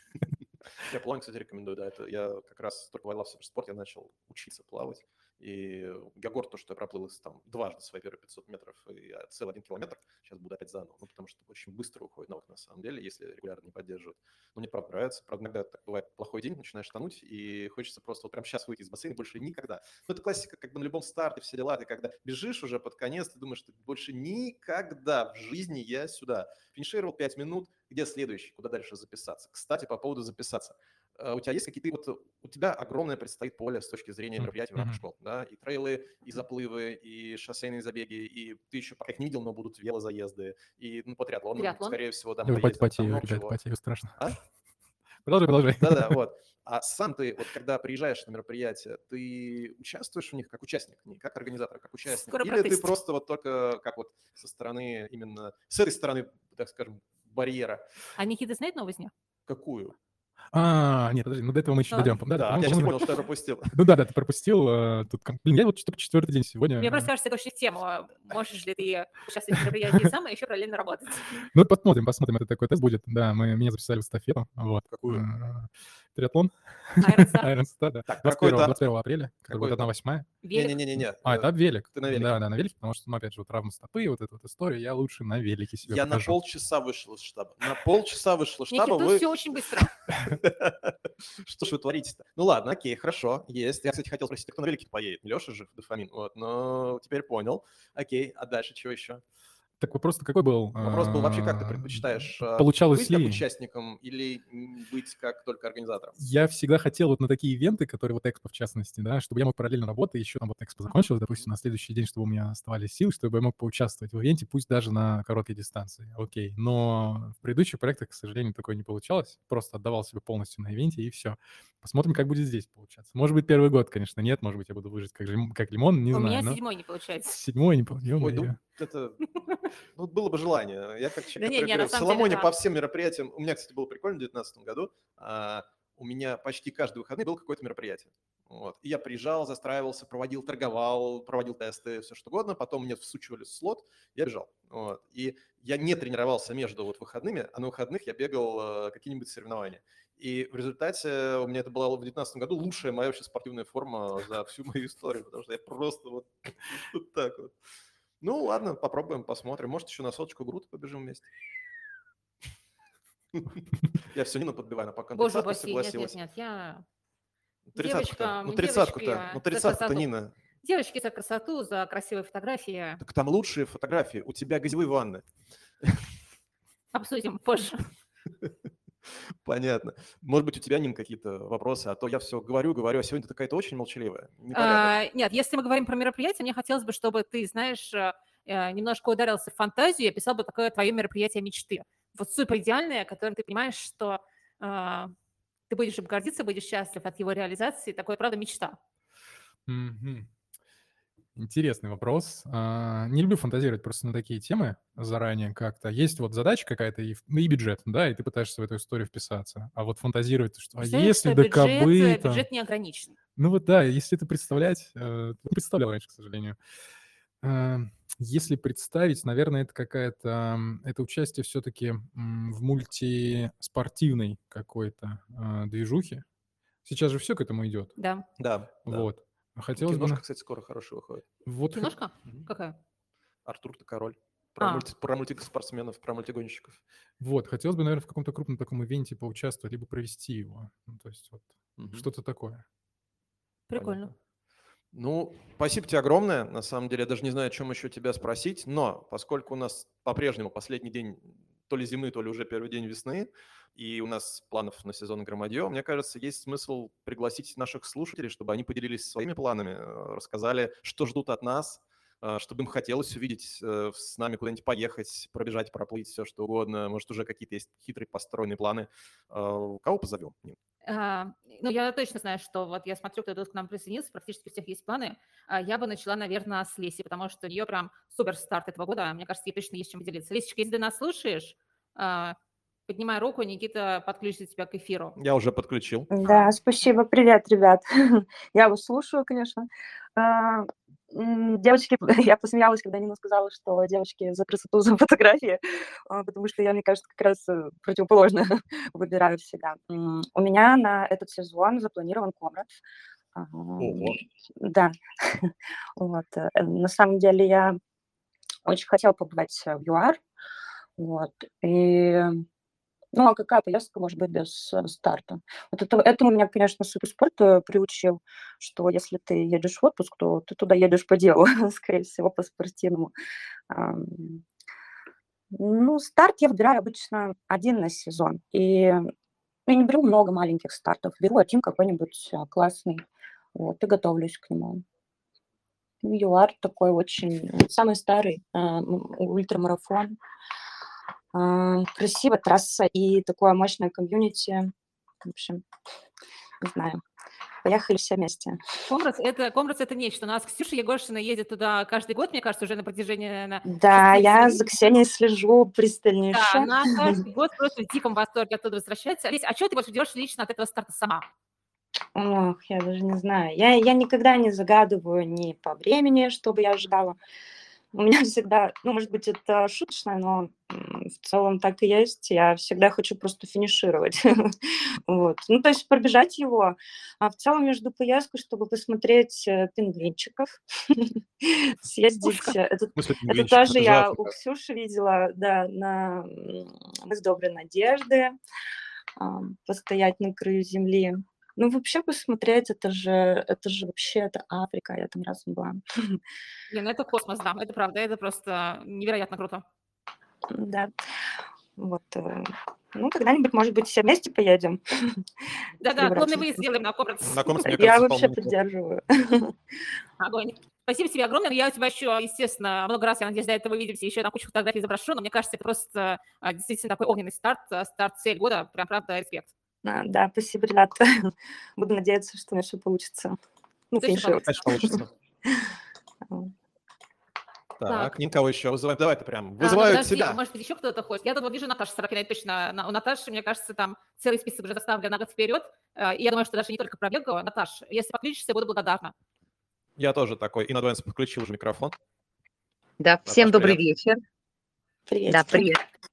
Speaker 1: Я плавание, кстати, рекомендую, да. Это я как раз только в I Love Supersport я начал учиться плавать. И я горд, то, что я проплыл там дважды свои первые 500 метров и целый 1 километр. Сейчас буду опять заново. Ну, потому что очень быстро уходит навык на самом деле, если регулярно не поддерживают. Но мне правда нравится. Правда, иногда так бывает плохой день, начинаешь тонуть, и хочется просто вот прямо сейчас выйти из бассейна, больше никогда. Ну, это классика, как бы на любом старте, все дела. Ты когда бежишь уже под конец, ты думаешь, что больше никогда в жизни я сюда. Финишировал 5 минут, где следующий, куда дальше записаться. Кстати, по поводу записаться. У тебя есть какие-то, вот у тебя огромное предстоит поле с точки зрения мероприятий в рамках школ, да, и трейлы, и заплывы, и шоссейные забеги, и ты еще пока их не видел, но будут велозаезды, и, ну, по триатлону, скорее всего, да, мы поездим.
Speaker 3: Потею, ребят, потею страшно. Продолжай.
Speaker 1: Да-да, вот. А сам ты, вот когда приезжаешь на мероприятие, ты участвуешь в них как участник, не как организатор, а как участник? Или ты просто вот только как вот со стороны, именно с этой стороны, так скажем, барьера?
Speaker 2: А Никита знает новость?
Speaker 1: Какую?
Speaker 3: Нет, подожди, до этого мы еще дойдем.
Speaker 1: Да, я сейчас понял, что я пропустил.
Speaker 3: Ты пропустил. Тут, я вот только 4-й день сегодня.
Speaker 2: Мне просто кажется, ты очень в тему. Можешь ли ты участвовать в мероприятии сам и еще параллельно работать?
Speaker 3: Ну, посмотрим, это такой тест будет. Да, меня записали в эстафету. Вот.
Speaker 1: Какую?
Speaker 3: Триатлон.
Speaker 2: Iron Star,
Speaker 3: да.
Speaker 1: Так,
Speaker 3: 21 апреля, который будет
Speaker 1: Какой
Speaker 3: 1/8.
Speaker 2: велик.
Speaker 1: Не-не-не.
Speaker 3: Это велик.
Speaker 1: Ты на велике.
Speaker 3: Да, на велике, потому что, опять же, травма стопы, вот эта вот история, я лучше на велике себе
Speaker 1: Я на
Speaker 3: покажу.
Speaker 1: полчаса вышел из штаба. На полчаса вышел из штаба.
Speaker 2: Никит, тут все очень быстро.
Speaker 1: Что ж вы творите-то? Ну ладно, окей, хорошо, есть. Я, кстати, хотел спросить, кто на велике поедет? Леша же, дофамин. Вот, но теперь понял. Окей, а дальше что еще?
Speaker 3: Так вопрос-то какой был?
Speaker 1: Вопрос был вообще, как ты предпочитаешь
Speaker 3: Получалось
Speaker 1: быть как
Speaker 3: ли?
Speaker 1: участником или быть как только организатором?
Speaker 3: Я всегда хотел вот на такие ивенты, которые вот Экспо в частности, да, чтобы я мог параллельно работать, еще там вот Экспо закончилось, допустим, на следующий день, чтобы у меня оставались силы, чтобы я мог поучаствовать в ивенте, пусть даже на короткой дистанции. Окей. Но в предыдущих проектах, к сожалению, такое не получалось. Просто отдавал себе полностью на ивенте, и все. Посмотрим, как будет здесь получаться. Может быть, первый год, конечно, нет. Может быть, я буду выжить как лимон, не
Speaker 2: У
Speaker 3: знаю.
Speaker 2: меня 7-й не получается.
Speaker 3: 7-й не получается.
Speaker 1: Ой, ну, это... Ну, было бы желание. Я как человек, который
Speaker 2: на
Speaker 1: говорил в
Speaker 2: самом
Speaker 1: Соломоне
Speaker 2: деле, да.
Speaker 1: по всем мероприятиям. У меня, кстати, было прикольно в 2019 году. У меня почти каждый выходный было какое-то мероприятие. Вот. И я приезжал, застраивался, торговал, проводил тесты, все что угодно. Потом мне всучивали слот, я бежал. Вот. И я не тренировался между вот выходными, а на выходных я бегал какие-нибудь соревнования. И в результате у меня это была в 2019 году лучшая моя вообще спортивная форма за всю мою историю, потому что я просто вот так вот. Ну, ладно, попробуем, посмотрим. Может, еще на соточку Грута побежим вместе. Я все Нину подбиваю, она пока на
Speaker 2: Боже
Speaker 1: 30-ку
Speaker 2: упаси,
Speaker 1: согласилась.
Speaker 2: нет, я...
Speaker 1: 30-ку-то, ну
Speaker 2: девочки,
Speaker 1: 30-ку-то, ну
Speaker 2: за
Speaker 1: 30-ку-то,
Speaker 2: красоту.
Speaker 1: Нина.
Speaker 2: Девочки за красоту, за красивые фотографии.
Speaker 1: Так там лучшие фотографии, у тебя грязевые ванны.
Speaker 2: Обсудим позже.
Speaker 1: Понятно. Может быть, у тебя, Нин, какие-то вопросы, а то я все говорю, а сегодня ты такая-то очень молчаливая. Непорядок.
Speaker 2: Нет, если мы говорим про мероприятие, мне хотелось бы, чтобы ты, знаешь, немножко ударился в фантазию и описал бы такое твое мероприятие мечты. Вот супер идеальное, которым ты понимаешь, что ты будешь им гордиться, будешь счастлив от его реализации. Такое, правда, мечта.
Speaker 3: Мгм. Интересный вопрос. Не люблю фантазировать просто на такие темы заранее как-то. Есть вот задача какая-то и бюджет, да, и ты пытаешься в эту историю вписаться. А вот фантазировать, что
Speaker 2: Представляешь,
Speaker 3: если
Speaker 2: что
Speaker 3: до кобы... там-
Speaker 2: бюджет не ограничен.
Speaker 3: Ну вот да, если это представлять... Не представлял раньше, к сожалению. Если представить, наверное, это какая-то... Это участие все-таки в мультиспортивной какой-то движухе. Сейчас же все к этому идет.
Speaker 2: Да.
Speaker 1: Да.
Speaker 3: Вот. Хотелось бы...
Speaker 1: Киношка, кстати, скоро хорошая выходит.
Speaker 3: Вот
Speaker 2: Киношка?
Speaker 1: Мгм.
Speaker 2: Какая?
Speaker 1: Артур-то король.
Speaker 2: А.
Speaker 1: Про мультиспортсменов, про мультигонщиков.
Speaker 3: Вот, хотелось бы, наверное, в каком-то крупном таком ивенте поучаствовать, либо провести его. Ну, то есть вот
Speaker 1: Мгм.
Speaker 3: что-то такое.
Speaker 2: Прикольно.
Speaker 1: Понятно. Ну, спасибо тебе огромное. На самом деле, я даже не знаю, о чем еще тебя спросить, но поскольку у нас по-прежнему последний день то ли зимы, то ли уже первый день весны, и у нас планов на сезон громадье, мне кажется, есть смысл пригласить наших слушателей, чтобы они поделились своими планами, рассказали, что ждут от нас, чтобы им хотелось увидеть с нами куда-нибудь поехать, пробежать, проплыть, все что угодно. Может, уже какие-то есть хитрые построенные планы. Кого позовем? Нин?
Speaker 2: Ну, я точно знаю, что вот я смотрю, кто тут к нам присоединился, практически у всех есть планы. Я бы начала, наверное, с Леси, потому что у нее прям супер старт этого года. Мне кажется, ей точно есть чем поделиться. Лесечка, если ты нас слушаешь, поднимай руку, Никита подключит тебя к эфиру.
Speaker 1: Я уже подключил.
Speaker 5: Да, спасибо. Привет, ребят. Я вас слушаю, конечно. Девочки, я посмеялась, когда Нина сказала, что девочки за красоту, за фотографии, потому что я, мне кажется, как раз противоположно выбираю всегда. У меня на этот сезон запланирован Комрад.
Speaker 1: Ого.
Speaker 5: Да. Вот. На самом деле я очень хотела побывать в ЮАР. Вот. И... Ну, а какая поездка может быть без старта? Вот этому меня, конечно, суперспорт приучил, что если ты едешь в отпуск, то ты туда едешь по делу, скорее всего, по спортивному. Ну, старт я выбираю обычно один на сезон. И я не беру много маленьких стартов, беру один какой-нибудь классный, вот, и готовлюсь к нему. ЮАР такой очень, самый старый ультрамарафон. Красивая трасса и такое мощное комьюнити. В общем, не знаю. Поехали все вместе.
Speaker 2: Комрадс это нечто. У нас Ксюша Егоршина едет туда каждый год, мне кажется, уже на протяжении, наверное,
Speaker 5: Да,
Speaker 2: 6
Speaker 5: я
Speaker 2: лет.
Speaker 5: за Ксенией слежу
Speaker 2: Да,
Speaker 5: пристальнейше.
Speaker 2: она каждый год просто в диком восторге оттуда возвращается. Олесь, а что ты больше ждешь лично от этого старта сама?
Speaker 5: Ох, я даже не знаю. Я никогда не загадываю ни по времени, чтобы я ожидала. У меня всегда, ну, может быть, это шуточно, но в целом так и есть. Я всегда хочу просто финишировать. Вот. Ну, то есть пробежать его. А в целом между поездкой, чтобы посмотреть пингвинчиков, съездить.
Speaker 2: Пушка.
Speaker 5: Это
Speaker 1: В смысле,
Speaker 5: это
Speaker 1: пингвинчик?
Speaker 5: тоже
Speaker 1: Это же
Speaker 5: я у
Speaker 1: Африка.
Speaker 5: Ксюши видела, да, на «Мы с доброй надежды», постоять на краю земли. Ну, вообще посмотреть, это же вообще, это Африка, я там раз была.
Speaker 2: Блин, это космос, да, это правда, это просто невероятно круто.
Speaker 5: Да, вот. Ну, когда-нибудь, может быть, все вместе поедем.
Speaker 2: Да-да, клубный
Speaker 5: Прибраться.
Speaker 2: выезд сделаем на Комрадс.
Speaker 1: На Комрадс, мне
Speaker 5: Я
Speaker 1: кажется,
Speaker 5: вообще
Speaker 1: вполне неплохо.
Speaker 5: поддерживаю.
Speaker 2: Огонь. Спасибо тебе огромное. Я у тебя еще, естественно, много раз, я надеюсь, до этого увидимся, еще на кучу фотографий запрошу, но мне кажется, это просто действительно такой огненный старт-цель года. Прям, правда, респект.
Speaker 5: Да, спасибо, ребят. Буду надеяться, что у меня все получится. Ну,
Speaker 2: Точно
Speaker 5: финишировать.
Speaker 1: Конечно, получится. Так, никого еще вызываем. Давай ты прям. Вызывают
Speaker 2: Подожди,
Speaker 1: себя.
Speaker 2: может быть, еще кто-то хочет. Я тут вот вижу Наташу Сорокиной, точно. У Наташи, мне кажется, там целый список уже заставлен на год вперед. И я думаю, что даже не только пробегала. Наташ, если подключишься, буду благодарна.
Speaker 1: Я тоже такой. И надо подключил уже микрофон.
Speaker 6: Да, всем
Speaker 1: Наташ,
Speaker 6: добрый
Speaker 1: привет.
Speaker 6: вечер.
Speaker 5: Привет.
Speaker 6: Да, привет.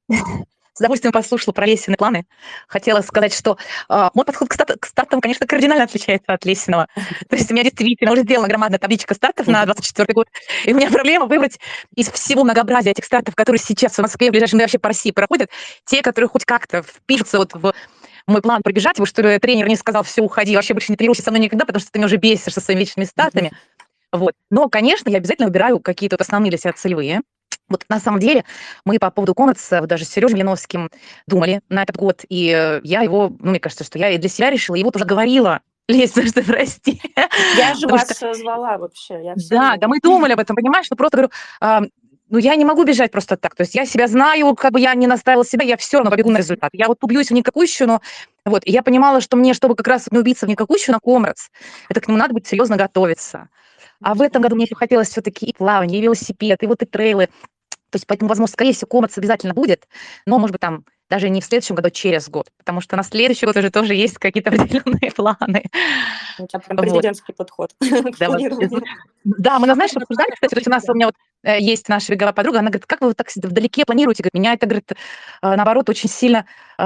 Speaker 6: С удовольствием послушала про Лесины планы. Хотела сказать, что мой подход к стартам, конечно, кардинально отличается от Лесиного. То есть у меня действительно уже сделана громадная табличка стартов на 2024 год, и у меня проблема выбрать из всего многообразия этих стартов, которые сейчас в Москве, в ближайшем, да вообще по России проходят, те, которые хоть как-то впишутся вот в мой план пробежать его, что ли, тренер не сказал, все, уходи, вообще больше не тренируйся со мной никогда, потому что ты меня уже бесишь со своими вечными стартами. Вот. Но, конечно, я обязательно выбираю какие-то вот основные для себя целевые. Вот на самом деле мы по поводу Комрадса даже с Сережей Блиновским думали на этот год, и я его, ну, мне кажется, что я и для себя решила, и вот уже говорила, Лесь, ну что, прости.
Speaker 5: Я же
Speaker 6: Потому
Speaker 5: вас звала вообще. Я всё
Speaker 6: Да,
Speaker 5: знаю.
Speaker 6: да, мы думали об этом, понимаешь, что просто говорю, ну, я не могу бежать просто так, то есть я себя знаю, как бы я не настраивала себя, я все равно побегу на результат. Я вот убьюсь в никакущую, но вот, и я понимала, что мне, чтобы как раз не убиться в никакущую на Комрадс, это к нему надо быть серьезно готовиться. А в этом году мне еще хотелось все-таки и плавание, и велосипед, и вот и трейлы. То есть, поэтому, возможно, скорее всего, Комрадс обязательно будет, но, может быть, там даже не в следующем году, а через год, потому что на следующий год уже тоже есть какие-то определенные планы.
Speaker 5: У тебя прям
Speaker 6: Вот.
Speaker 5: президентский подход к
Speaker 6: Да, вот,
Speaker 5: планированию.
Speaker 6: да, мы, знаешь, обсуждали, кстати, то есть у меня вот есть наша беговая подруга, она говорит, как вы вот так вдалеке планируете? Говорит, меня это, говорит, наоборот, очень сильно,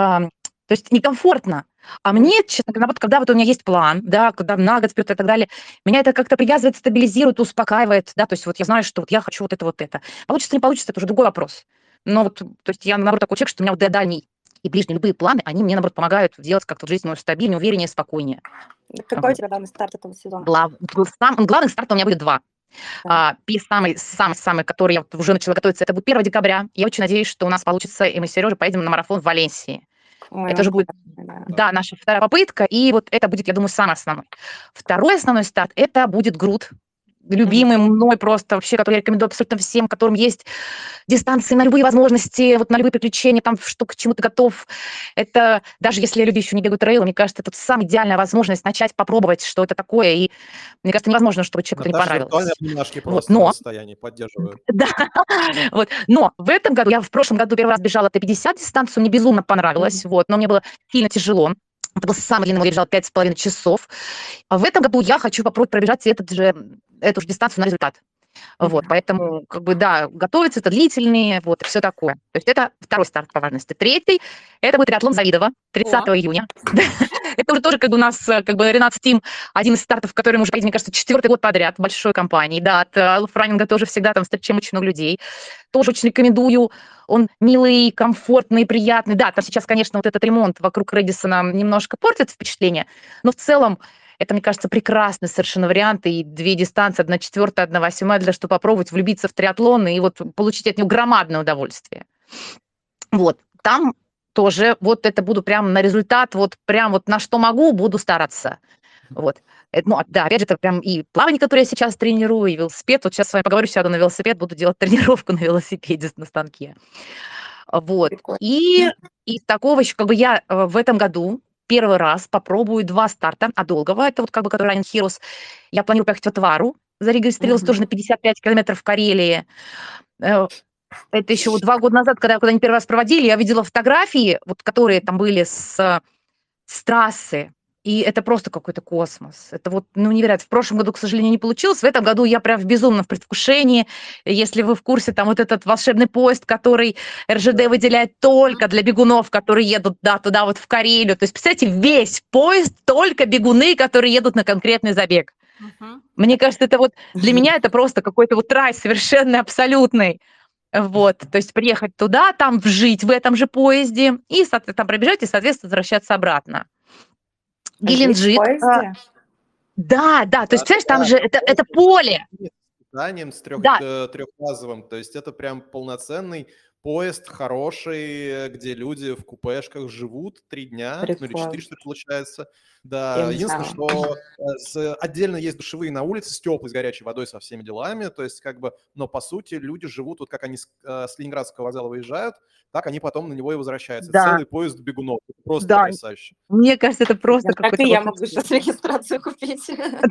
Speaker 6: то есть некомфортно. А мне, честно говоря, наоборот, когда вот у меня есть план, да, когда на год вперед и так далее, меня это как-то привязывает, стабилизирует, успокаивает, да, то есть вот я знаю, что вот я хочу вот это, вот это. Получится, не получится, это уже другой вопрос. Но вот, то есть я, наоборот, такой человек, что у меня вот дальний и ближние любые планы, они мне, наоборот, помогают делать как-то жизнь стабильнее, увереннее, спокойнее.
Speaker 5: Какой у тебя главный старт этого сезона?
Speaker 6: Главных стартов у меня будет два.
Speaker 5: Да.
Speaker 6: Самый, который я вот уже начала готовиться, это будет 1 декабря. Я очень надеюсь, что у нас получится, и мы с Сережей поедем на марафон в Валенсии.
Speaker 5: Ой,
Speaker 6: Это уже будет,
Speaker 5: да.
Speaker 6: да, наша вторая попытка, и вот это будет, я думаю, самый основной. Второй основной старт, это будет Грут, любимый мной просто вообще, который я рекомендую абсолютно всем, которым есть дистанции на любые возможности, вот на любые приключения, там, что к чему ты готов. Это, даже если люди еще не бегают трейлы, мне кажется, это самая идеальная возможность начать попробовать, что это такое, и мне кажется, невозможно, чтобы человеку это не
Speaker 1: Наташа,
Speaker 6: понравилось.
Speaker 1: виртуальные обнимашки
Speaker 6: Вот,
Speaker 1: просто на
Speaker 6: но,
Speaker 1: расстоянии поддерживаю.
Speaker 6: да, вот, но в этом году, я в прошлом году первый раз бежала Т-50 дистанцию, мне безумно понравилось, вот, но мне было сильно тяжело. Это был самый длинный, я бежала 5,5 часов. А в этом году я хочу попробовать пробежать эту же дистанцию на результат. Вот, поэтому, как бы, да, готовиться, это длительные, вот, и все такое. То есть это второй старт по важности. Третий, это будет триатлон Завидово, 30 июня. Это уже тоже, как бы, у нас, как бы, Ренат Стим, один из стартов, который мы уже поедем, мне кажется, 4-й год подряд, большой компании. Да, от Алфранинга тоже всегда там встречаем очень много людей. Тоже очень рекомендую. Он милый, комфортный, приятный. Да, там сейчас, конечно, вот этот ремонт вокруг Рэдисона немножко портит впечатление, но в целом это, мне кажется, прекрасный совершенно вариант. И 2 дистанции, 1/4, 1/8, для того, чтобы попробовать влюбиться в триатлон и вот получить от него громадное удовольствие. Вот, там тоже вот это буду прям на результат, вот прям вот на что могу, буду стараться. Вот. Ну, да, опять же, это прям и плавание, которое я сейчас тренирую, и велосипед. Вот сейчас с вами поговорю, сяду на велосипед, буду делать тренировку на велосипеде на станке. Вот.
Speaker 5: Прикольно.
Speaker 6: И из такого еще, как бы я в этом году первый раз попробую 2 старта от долгого. Это вот как бы который Running Heroes. Я планирую поехать в Отвару. Зарегистрировалась тоже на 55 километров в Карелии. Это еще вот 2 года назад, когда они первый раз проводили, я видела фотографии, вот, которые там были с трассы. И это просто какой-то космос. Это вот, ну, невероятно. В прошлом году, к сожалению, не получилось. В этом году я прям в безумном предвкушении. Если вы в курсе, там вот этот волшебный поезд, который РЖД выделяет только для бегунов, которые едут, да, туда вот в Карелию. То есть, представляете, весь поезд только бегуны, которые едут на конкретный забег. Мне кажется, это вот для меня это просто какой-то вот рай совершенно абсолютный. Вот, то есть приехать туда, там жить в этом же поезде и, соответственно, там пробежать и, соответственно, возвращаться обратно. Геленджик. Да, то есть, представляешь, там же это поле.
Speaker 1: Питанием с трехфазовым, то есть это прям полноценный поезд хороший, где люди в купешках живут 3 дня, ну или 4, что ли, получается. Да, единственное, что отдельно есть душевые на улице с теплой, с горячей водой, со всеми делами, то есть как бы, но по сути люди живут, вот как они с Ленинградского вокзала выезжают, так они потом на него и возвращаются.
Speaker 6: Да.
Speaker 1: Целый поезд бегунов. Это просто
Speaker 6: Да.
Speaker 1: потрясающе.
Speaker 6: Мне кажется, это просто
Speaker 5: Так
Speaker 6: какой-то...
Speaker 5: и я
Speaker 6: вот-
Speaker 5: могу сейчас регистрацию купить.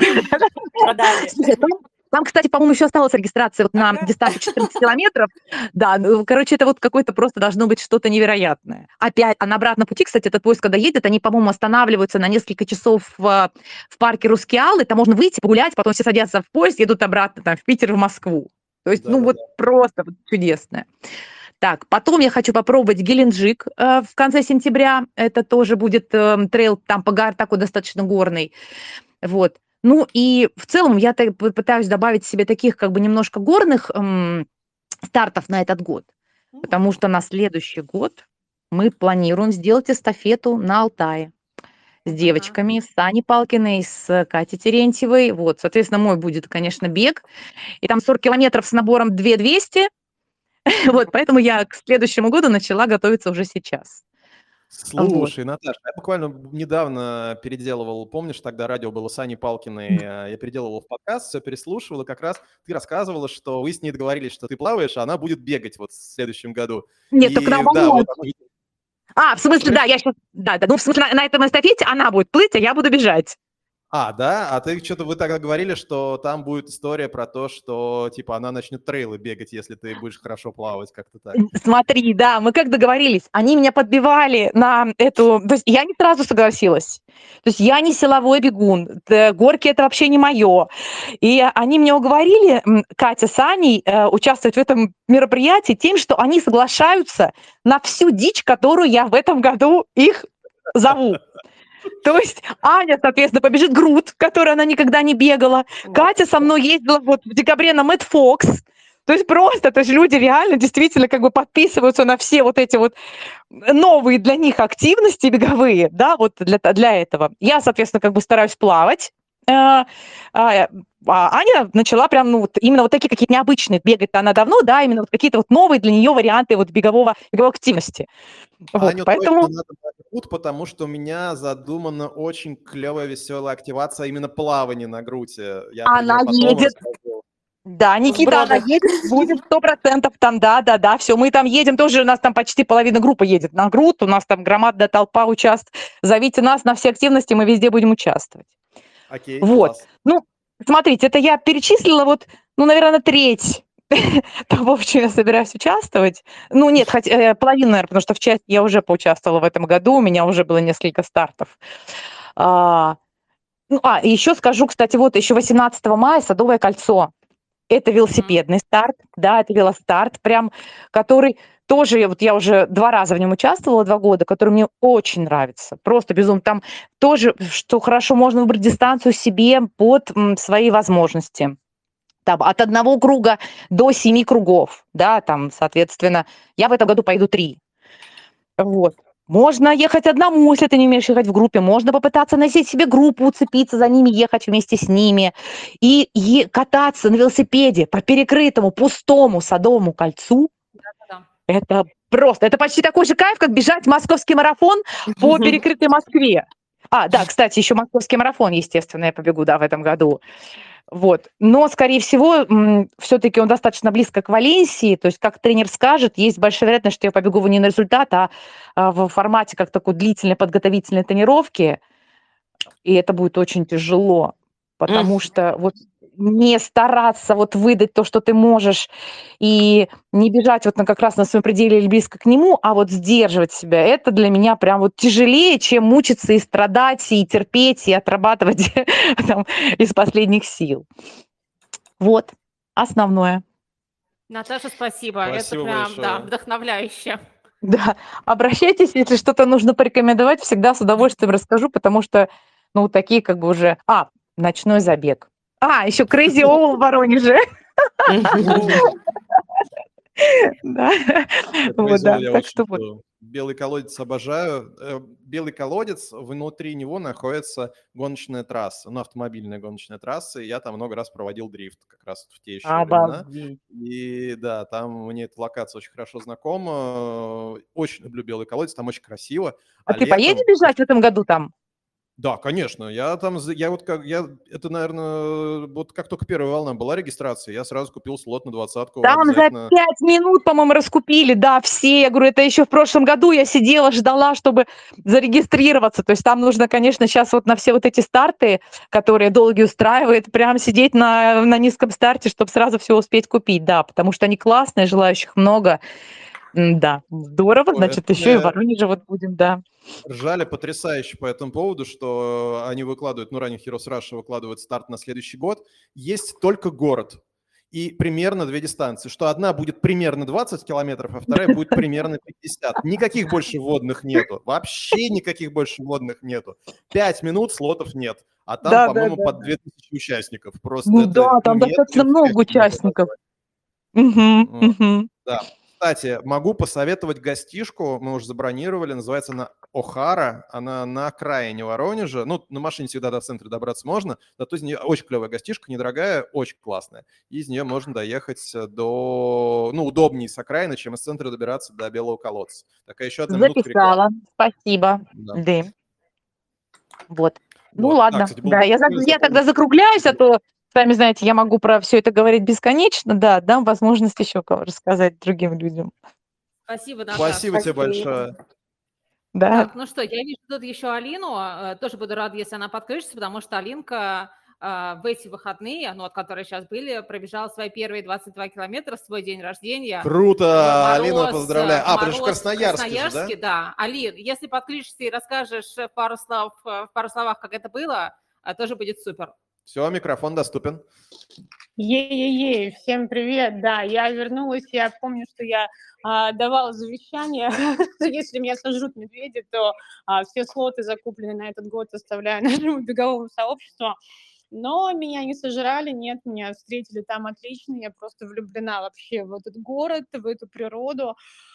Speaker 5: Продали.
Speaker 6: Слушай, там, кстати, по-моему, еще осталась регистрация вот на дистанцию 14 километров. Да, ну, короче, это вот какое-то просто должно быть что-то невероятное. Опять, а на обратном пути, кстати, этот поезд, когда едет, они, по-моему, останавливаются на несколько часов в парке Рускеал, и там можно выйти, погулять, потом все садятся в поезд, едут обратно там, в Питер, в Москву. То есть, ну, вот просто вот чудесное. Так, потом я хочу попробовать Геленджик в конце сентября. Это тоже будет трейл там такой достаточно горный. Вот. Ну и в целом я пытаюсь добавить себе таких как бы немножко горных стартов на этот год, потому что на следующий год мы планируем сделать эстафету на Алтае с девочками, с Аней Палкиной, с Катей Терентьевой. Вот, соответственно, мой будет, конечно, бег. И там 40 километров с набором 2200. Вот, поэтому я к следующему году начала готовиться уже сейчас.
Speaker 1: Слушай, Наташа, я буквально недавно переделывал, помнишь, тогда радио было с Аней Палкиной, я переделывал в подкаст, все переслушивал, и как раз ты рассказывала, что вы с ней договорились, что ты плаваешь, а она будет бегать вот в следующем году.
Speaker 6: Нет,
Speaker 1: И
Speaker 6: только
Speaker 1: да,
Speaker 6: наоборот.
Speaker 1: вот оно-
Speaker 6: А, в смысле, да, я сейчас... Да, ну, в смысле, на этом эстафете она будет плыть, а я буду бежать.
Speaker 1: А, да? А ты что-то вы тогда говорили, что там будет история про то, что типа она начнет трейлы бегать, если ты будешь хорошо плавать, как-то так.
Speaker 6: Смотри, да, мы как договорились, они меня подбивали на эту... То есть я не сразу согласилась. То есть я не силовой бегун, горки это вообще не мое. И они меня уговорили, Катя с Аней, участвовать в этом мероприятии тем, что они соглашаются на всю дичь, которую я в этом году их зову. То есть Аня, соответственно, побежит груд, который она никогда не бегала. Катя со мной ездила вот в декабре на Мэтт Фокс. То есть просто, то есть люди реально действительно как бы подписываются на все вот эти вот новые для них активности беговые, да, вот для этого. Я, соответственно, как бы стараюсь плавать. А Аня начала прям, ну, вот именно вот такие какие-то необычные. Бегать-то она давно, да, именно вот какие-то вот новые для нее варианты вот беговой активности. Вот,
Speaker 1: Аню
Speaker 6: поэтому...
Speaker 1: точно надо брать, потому что у меня задумана очень клевая, веселая активация, именно плавание на груди. Я про
Speaker 6: Она
Speaker 1: неё потом
Speaker 6: едет.
Speaker 1: расскажу.
Speaker 6: Да, Никита, она едет, будет 100% там, да, все. Мы там едем тоже, у нас там почти половина группы едет на груд, у нас там громадная толпа участвует. Зовите нас на все активности, мы везде будем участвовать.
Speaker 1: Окей,
Speaker 6: Вот.
Speaker 1: класс.
Speaker 6: Ну, смотрите, это я перечислила вот, ну, наверное, треть того, в чем я собираюсь участвовать. Ну, нет, хотя половину, наверное, потому что в части я уже поучаствовала в этом году, у меня уже было несколько стартов. И еще скажу, кстати, вот еще 18 мая Садовое кольцо. Это велосипедный старт, да, это велостарт, прям, который тоже, вот я уже 2 раза в нем участвовала, 2 года, который мне очень нравится, просто безумно. Там тоже, что хорошо, можно выбрать дистанцию себе под свои возможности. Там от 1 круга до 7 кругов, да, там, соответственно, я в этом году пойду 3. Вот. Можно ехать одному, если ты не умеешь ехать в группе. Можно попытаться найти себе группу, уцепиться за ними, ехать вместе с ними. И кататься на велосипеде по перекрытому, пустому Садовому кольцу.
Speaker 2: Да.
Speaker 6: Это просто, это почти такой же кайф, как бежать московский марафон по перекрытой Москве. Да, кстати, еще московский марафон, естественно, я побегу, да, в этом году. Вот. Но, скорее всего, все-таки он достаточно близко к Валенсии, то есть, как тренер скажет, есть большая вероятность, что я побегу не на результат, в формате как такой длительной подготовительной тренировки, и это будет очень тяжело, потому что вот не стараться вот выдать то, что ты можешь, и не бежать вот как раз на своем пределе или близко к нему, а вот сдерживать себя, это для меня прям вот тяжелее, чем мучиться и страдать, и терпеть, и отрабатывать там, из последних сил. Вот, основное.
Speaker 2: Наташа, спасибо. Это
Speaker 1: Спасибо
Speaker 2: прям, да,
Speaker 1: большое.
Speaker 2: вдохновляюще.
Speaker 6: Да, обращайтесь, если что-то нужно порекомендовать, всегда с удовольствием расскажу, потому что, ну, такие как бы уже... ночной забег. Еще Crazy Owl в Воронеже. Да. Вот,
Speaker 1: Произвол
Speaker 6: да.
Speaker 1: я
Speaker 6: Так
Speaker 1: очень
Speaker 6: что вот.
Speaker 1: жду. Белый колодец обожаю. Белый колодец, внутри него находится гоночная трасса, автомобильная гоночная трасса, и я там много раз проводил дрифт как раз в те еще времена.
Speaker 6: Обалдеть.
Speaker 1: И да, там мне эта локация очень хорошо знакома. Очень люблю Белый колодец, там очень красиво.
Speaker 6: А ты поедешь
Speaker 1: летом...
Speaker 6: бежать в этом году там?
Speaker 1: Да, конечно. Это, наверное, вот как только первая волна была регистрации, я сразу купил слот на 20-ку.
Speaker 6: Там за
Speaker 1: Обязательно.
Speaker 6: 5 минут, по-моему, раскупили, да, все. Я говорю, это еще в прошлом году я сидела, ждала, чтобы зарегистрироваться. То есть там нужно, конечно, сейчас вот на все вот эти старты, которые долгие устраивают, прям сидеть на низком старте, чтобы сразу все успеть купить, да, потому что они классные, желающих много. Да, здорово,
Speaker 1: Ой,
Speaker 6: значит,
Speaker 1: это
Speaker 6: еще и в
Speaker 1: мы
Speaker 6: Воронеже вот будем, да.
Speaker 1: ржали потрясающе по этому поводу, что они выкладывают, Running Heroes Russia выкладывает старт на следующий год. Есть только город и примерно 2 дистанции, что одна будет примерно 20 километров, а вторая будет примерно 50. Никаких больше водных нету. Вообще никаких больше водных нету. 5 минут слотов нет. А там,
Speaker 6: Да, да,
Speaker 1: по-моему,
Speaker 6: да.
Speaker 1: под 2000 участников. Просто
Speaker 6: Ну
Speaker 1: это
Speaker 6: да, там
Speaker 1: уместный
Speaker 6: достаточно
Speaker 1: успех,
Speaker 6: много
Speaker 1: можно
Speaker 6: участников.
Speaker 1: назвать.
Speaker 6: Мгм.
Speaker 1: Да. Кстати, могу посоветовать гостишку, мы уже забронировали, называется она Охара, она на окраине Воронежа, на машине всегда до центра добраться можно, зато из нее очень клевая гостишка, недорогая, очень классная, из нее можно доехать удобнее с окраины, чем из центра добираться до Белого колодца. Такая еще одна минутка рекламы.
Speaker 6: Записала. Спасибо.
Speaker 1: Да.
Speaker 6: Да. Вот. Ну
Speaker 1: Вот.
Speaker 6: ладно.
Speaker 1: Кстати,
Speaker 6: Да, я
Speaker 1: запомнил.
Speaker 6: тогда закругляюсь, а то, сами знаете, я могу про все это говорить бесконечно. Да, дам возможность еще рассказать другим людям.
Speaker 2: Спасибо, Наташа.
Speaker 1: Спасибо тебе большое.
Speaker 6: Да.
Speaker 2: Так, ну что, я вижу тут еще Алину. Тоже буду рада, если она подключится, потому что Алинка в эти выходные, которые сейчас были, пробежала свои первые 22 километра в свой день рождения.
Speaker 1: Круто, Алина, поздравляю. Потому что в Красноярске же, да?
Speaker 2: Красноярске, да. Алин, если подключишься и расскажешь в пару словах, как это было, тоже будет супер.
Speaker 1: Все, микрофон доступен.
Speaker 7: Ей-ей-ей, всем привет, да, я вернулась, я помню, что я давала завещание, что если меня сожрут медведи, то все слоты, закупленные на этот год, оставляю нашему беговому сообществу, но меня не сожрали, нет, меня встретили там отлично, я просто влюблена вообще в этот город, в эту природу,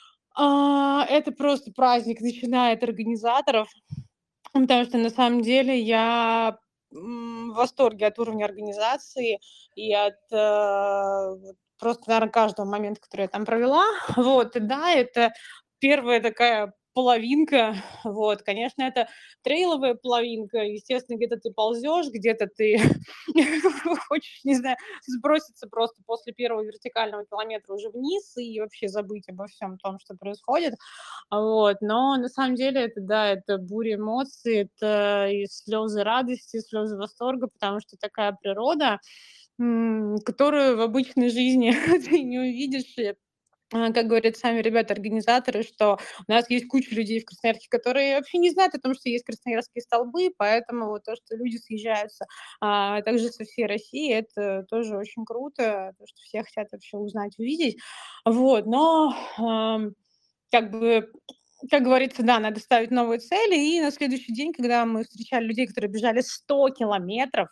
Speaker 7: это просто праздник, начиная от организаторов, потому что на самом деле я в восторге от уровня организации и от просто, наверное, каждого момента, который я там провела. Вот, и да, это первая такая половинка, вот, конечно, это трейловая половинка, естественно, где-то ты ползешь, где-то ты хочешь, не знаю, сброситься просто после первого вертикального километра уже вниз и вообще забыть обо всем том, что происходит, вот, но на самом деле это, да, это буря эмоций, это и слезы радости, слезы восторга, потому что такая природа, которую в обычной жизни ты не увидишь, и как говорят сами ребята-организаторы, что у нас есть куча людей в Красноярске, которые вообще не знают о том, что есть красноярские столбы, поэтому вот то, что люди съезжаются также со всей России, это тоже очень круто, то, что все хотят вообще узнать, увидеть. Вот, но как бы, как говорится, да, надо ставить новые цели, и на следующий день, когда мы встречали людей, которые бежали 100 километров,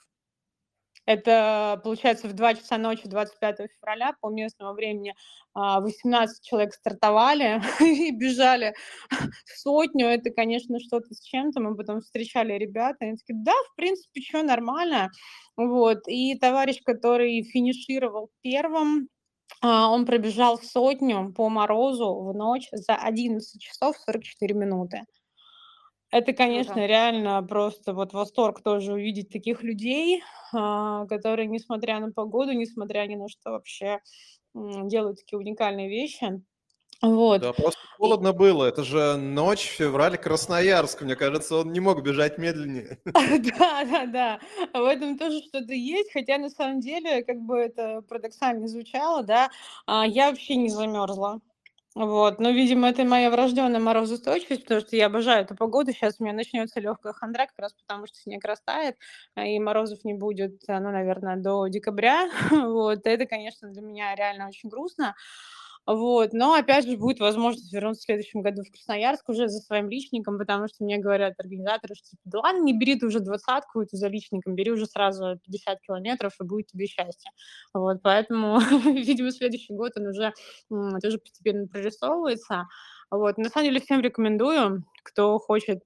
Speaker 7: это, получается, в 2 часа ночи 25 февраля по местному времени 18 человек стартовали и бежали 100. Это, конечно, что-то с чем-то. Мы потом встречали ребят, они такие, да, в принципе, что, нормально. Вот. И товарищ, который финишировал первым, он пробежал 100 по морозу в ночь за 11 часов 44 минуты. Это,
Speaker 2: Круто.
Speaker 7: конечно, реально просто вот восторг тоже увидеть таких людей, которые, несмотря на погоду, несмотря ни на что, вообще делают такие уникальные вещи. Вот.
Speaker 1: Да, просто
Speaker 7: И-
Speaker 1: холодно было. Это же ночь, февраль, Красноярск. Мне кажется, он не мог бежать медленнее.
Speaker 7: Да, да, да. В этом тоже что-то есть, хотя на самом деле, как бы это парадоксально звучало, да, я вообще не замерзла. Вот, но, видимо, это моя врожденная морозоустойчивость, потому что я обожаю эту погоду. Сейчас у меня начнется легкая хандра, как раз потому что снег растает, и морозов не будет, ну, наверное, до декабря. Вот, это, конечно, для меня реально очень грустно. Вот, но опять же будет возможность вернуться в следующем году в Красноярск уже за своим личником, потому что мне говорят организаторы, что типа, да ладно, не бери ты уже 20-ку эту за личником, бери уже сразу 50 километров, и будет тебе счастье. Вот, поэтому, видимо, следующий год он уже тоже постепенно прорисовывается. Вот. На самом деле всем рекомендую, кто хочет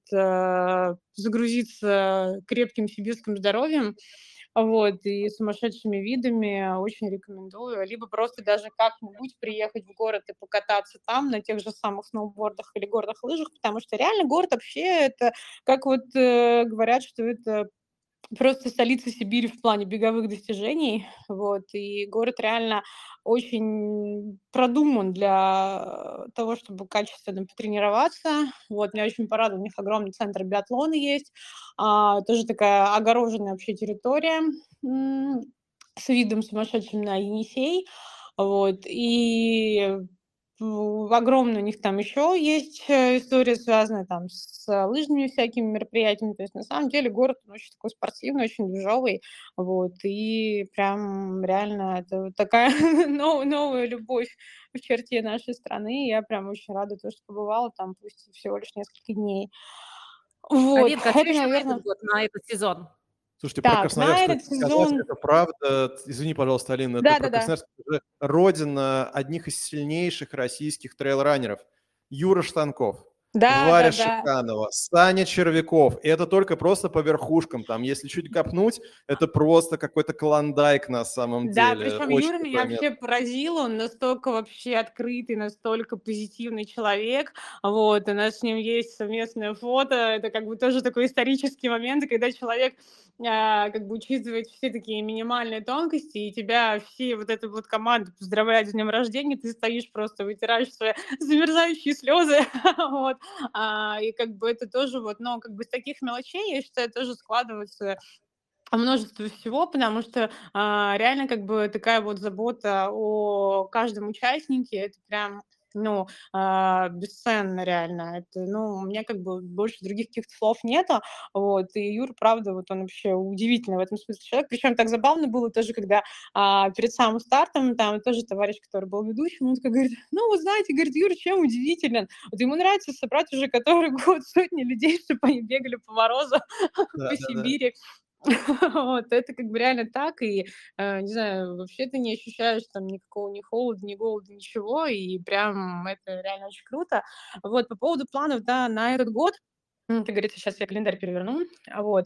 Speaker 7: загрузиться крепким сибирским здоровьем, вот, и сумасшедшими видами, очень рекомендую. Либо просто даже как-нибудь приехать в город и покататься там на тех же самых сноубордах или горных лыжах, потому что реально город вообще это, как вот говорят, что это просто столица Сибири в плане беговых достижений. Вот, и город реально очень продуман для того, чтобы качественно потренироваться. Вот, меня очень порадовал, у них огромный центр биатлона есть, тоже такая огороженная вообще территория с видом сумасшедшим на Енисей. Вот, и огромный у них там еще есть история, связанная там с лыжными всякими мероприятиями. То есть на самом деле город он очень такой спортивный, очень движовый. Вот, и прям реально это вот такая новая любовь в черте нашей страны. Я прям очень рада, то, что побывала там, пусть и всего лишь несколько дней. Вот,
Speaker 2: Алинка, а что
Speaker 7: это,
Speaker 2: еще на
Speaker 7: наверное,
Speaker 2: этот год, на этот сезон?
Speaker 1: Слушайте, про
Speaker 7: так,
Speaker 1: Красноярск
Speaker 7: на
Speaker 1: стоит
Speaker 7: этот
Speaker 1: сказать,
Speaker 7: сезон...
Speaker 1: это правда. Извини, пожалуйста, Алина, это про
Speaker 7: Да-да-да.
Speaker 1: Красноярск уже родина одних из сильнейших российских трейл-раннеров. Юра Штанков, Варя
Speaker 7: Да-да-да.
Speaker 1: Шиканова, Саня Червяков. И это только просто по верхушкам. Там, если чуть копнуть, это просто какой-то клондайк на самом
Speaker 7: Да,
Speaker 1: деле.
Speaker 7: причем
Speaker 1: Очень
Speaker 7: Юра меня
Speaker 1: крутой
Speaker 7: вообще поразил, он настолько вообще открытый, настолько позитивный человек, вот, у нас с ним есть совместное фото, это как бы тоже такой исторический момент, когда человек как бы учитывает все такие минимальные тонкости, и тебя все вот эта вот команда поздравляет с днем рождения, ты стоишь просто, вытираешь свои замерзающие слезы, вот, и как бы это тоже вот, но как бы с таких мелочей, я считаю, тоже складывается множество всего, потому что реально как бы такая вот забота о каждом участнике, это прям, ну, бесценно реально. Это, ну, у меня как бы больше других каких-то слов нету, вот, и Юра, правда, вот он вообще удивительный в этом смысле человек, причем так забавно было тоже, когда перед самым стартом, там тоже товарищ, который был ведущим, он такой говорит, ну, вы знаете, говорит, Юра, чем удивителен? Вот ему нравится собрать уже который год сотни людей, чтобы они бегали по морозу по
Speaker 1: Да-да-да.
Speaker 7: Сибири. Вот, это как бы реально так, и, не знаю, вообще ты не ощущаешь там никакого ни холода, ни голода, ничего, и прям это реально очень круто. Вот, по поводу планов, да, на этот год, как говорится, сейчас я календарь переверну, вот,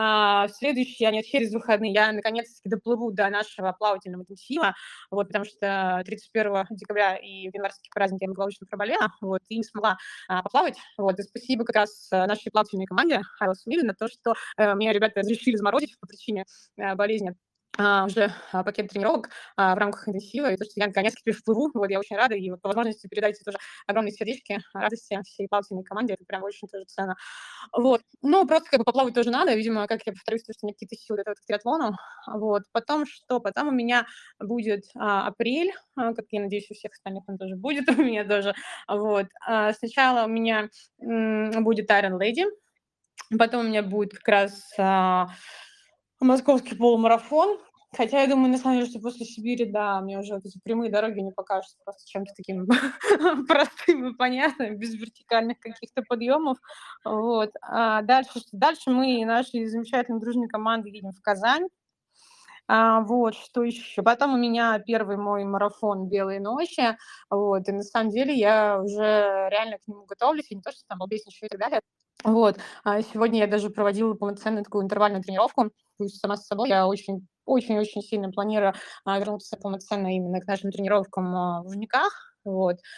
Speaker 7: в следующие, нет, через выходные я наконец-таки доплыву до нашего плавательного интенсива, вот, потому что 31 декабря и в январские праздники я благополучно проболела, вот, и не смогла поплавать, вот, и спасибо как раз нашей плавательной команде Хайлс Мили на то, что меня ребята разрешили заморозить по причине болезни уже пакет тренировок в рамках интенсива, и то, что я наконец-таки всплыву, вот, я очень рада, и вот по возможности передайте тоже огромные сердечки, радости всей плавательной команде, это прям очень тоже ценно. Вот, ну, просто как бы поплавать тоже надо, видимо, как я повторюсь, то, что у меня какие-то силы готовят к триатлону, вот, потом что, потом у меня будет апрель, как я надеюсь, у всех остальных он тоже будет, у меня тоже, вот, сначала у меня будет Iron Lady, потом у меня будет как раз московский полумарафон. Хотя я думаю, на самом деле, что после Сибири, да, мне уже вот эти прямые дороги не покажутся просто чем-то таким простым и понятным, без вертикальных каких-то подъемов. Вот. А дальше что? Дальше мы и нашей замечательной дружной командой едем в Казань. Вот, что еще? Потом у меня первый мой марафон «Белые ночи». Вот, и на самом деле я уже реально к нему готовлюсь, и не то, что там балбесничаю и так далее. Вот, сегодня я даже проводила полноценную такую интервальную тренировку, пусть сама с собой. Я очень сильно планирую вернуться полноценно именно к нашим тренировкам в Лужниках. Вот.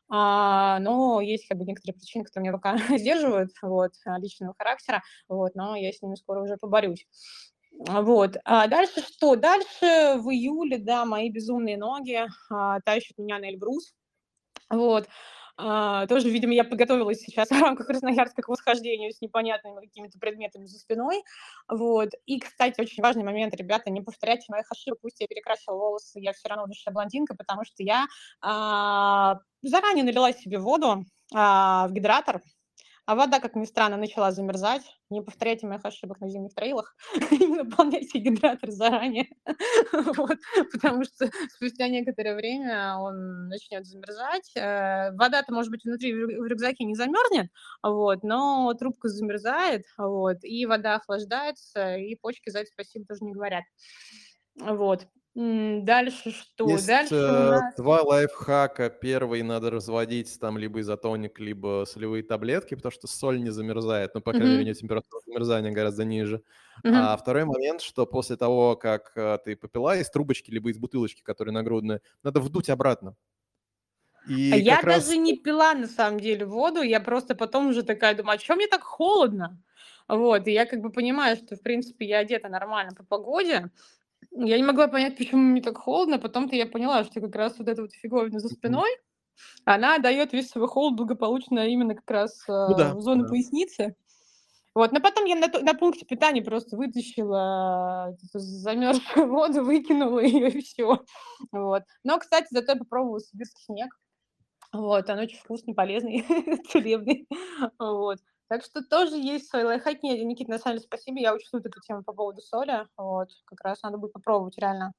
Speaker 7: но есть как бы некоторые причины, которые меня пока сдерживают, вот, личного характера, вот, но я с ними скоро уже поборюсь. Вот. А дальше что? Дальше в июле, да, мои безумные ноги тащат меня на Эльбрус. Вот. Тоже, видимо, я подготовилась сейчас в рамках Красноярска к восхождению с непонятными какими-то предметами за спиной. Вот. И, кстати, очень важный момент, ребята, не повторяйте моих ошибок, пусть я перекрасила волосы, я все равно душевная блондинка, потому что я заранее налила себе воду в гидратор, а вода, как ни странно, начала замерзать. Не повторяйте моих ошибок на зимних трейлах. Не наполняйте гидратор заранее. Вот, потому что спустя некоторое время он начнет замерзать. Вода-то, может быть, внутри в рюкзаке не замерзнет, вот, но трубка замерзает, вот, и вода охлаждается, и почки за это спасибо тоже не говорят. Вот. Дальше что?
Speaker 1: Есть
Speaker 7: Дальше у нас...
Speaker 1: 2 лайфхака. Первый — надо разводить там либо изотоник, либо солевые таблетки, потому что соль не замерзает. Ну, по крайней мере, у
Speaker 7: Мгм.
Speaker 1: нее температура замерзания гораздо ниже. А
Speaker 7: Мгм.
Speaker 1: второй момент, что после того, как ты попила из трубочки либо из бутылочки, которая нагрудная, надо вдуть обратно. И
Speaker 7: Я
Speaker 1: как раз
Speaker 7: даже не пила, на самом деле, воду, я просто потом уже такая думаю: "А чё мне так холодно?" Вот, и я как бы понимаю, что, в принципе, я одета нормально по погоде. Я не могла понять, почему мне так холодно. Потом-то я поняла, что как раз вот эта вот фиговина за
Speaker 1: Мгм.
Speaker 7: спиной, она даёт весь свой холод благополучно именно как раз,
Speaker 1: Ну да,
Speaker 7: в зону
Speaker 1: да.
Speaker 7: поясницы. Вот, но потом я на пункте питания просто вытащила эту замерзшую воду, выкинула её и всё. Вот. Но, кстати, зато я попробовала сибирский снег. Вот, он очень вкусный, полезный, целебный. Вот. Так что тоже есть свои лайфхаки. Никит, на самом деле, спасибо. Я учту вот эту тему по поводу соли. Вот, как раз надо будет попробовать, реально.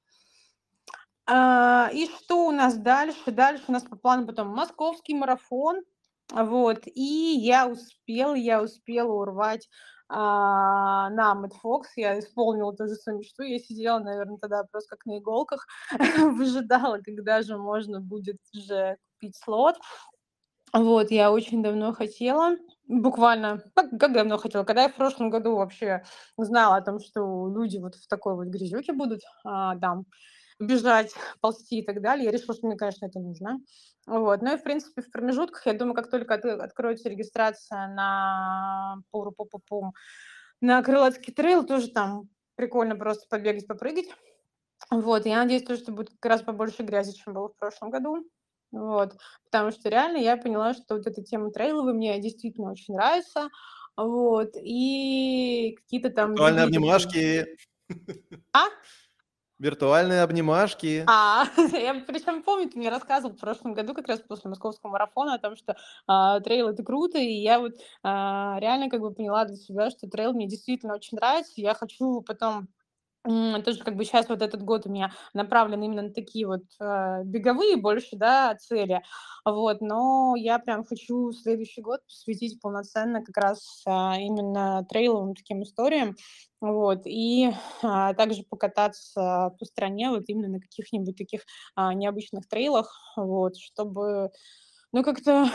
Speaker 7: И что у нас дальше? Дальше у нас по плану потом московский марафон. Вот, и я успела урвать на Мэтт-Фокс. Я исполнила тоже свою мечту. Я сидела, наверное, тогда просто как на иголках, выжидала, когда же можно будет уже купить слот. Вот, я очень давно хотела, буквально, как давно хотела, когда я в прошлом году вообще знала о том, что люди вот в такой вот грязюке будут там бежать, ползти и так далее, я решила, что мне, конечно, это нужно. Вот. Ну и, в принципе, в промежутках, я думаю, как только откроется регистрация на на Крылатский трейл, тоже там прикольно просто побегать, попрыгать. Вот, я надеюсь, то, что будет как раз побольше грязи, чем было в прошлом году. Вот, потому что реально я поняла, что вот эта тема трейловой мне действительно очень нравится. Вот, и какие-то там
Speaker 1: Виртуальные
Speaker 7: другие такие...
Speaker 1: обнимашки.
Speaker 7: А?
Speaker 1: Виртуальные обнимашки.
Speaker 7: Я причем помню, ты мне рассказывал в прошлом году, как раз после московского марафона, о том, что трейл это круто, и я вот реально как бы поняла для себя, что трейл мне действительно очень нравится. Я хочу потом тоже как бы сейчас вот этот год у меня направлен именно на такие вот беговые больше, да, цели. Вот, но я прям хочу следующий год посвятить полноценно как раз именно трейловым таким историям. Вот, и также покататься по стране вот именно на каких-нибудь таких необычных трейлах, вот, чтобы, ну, как-то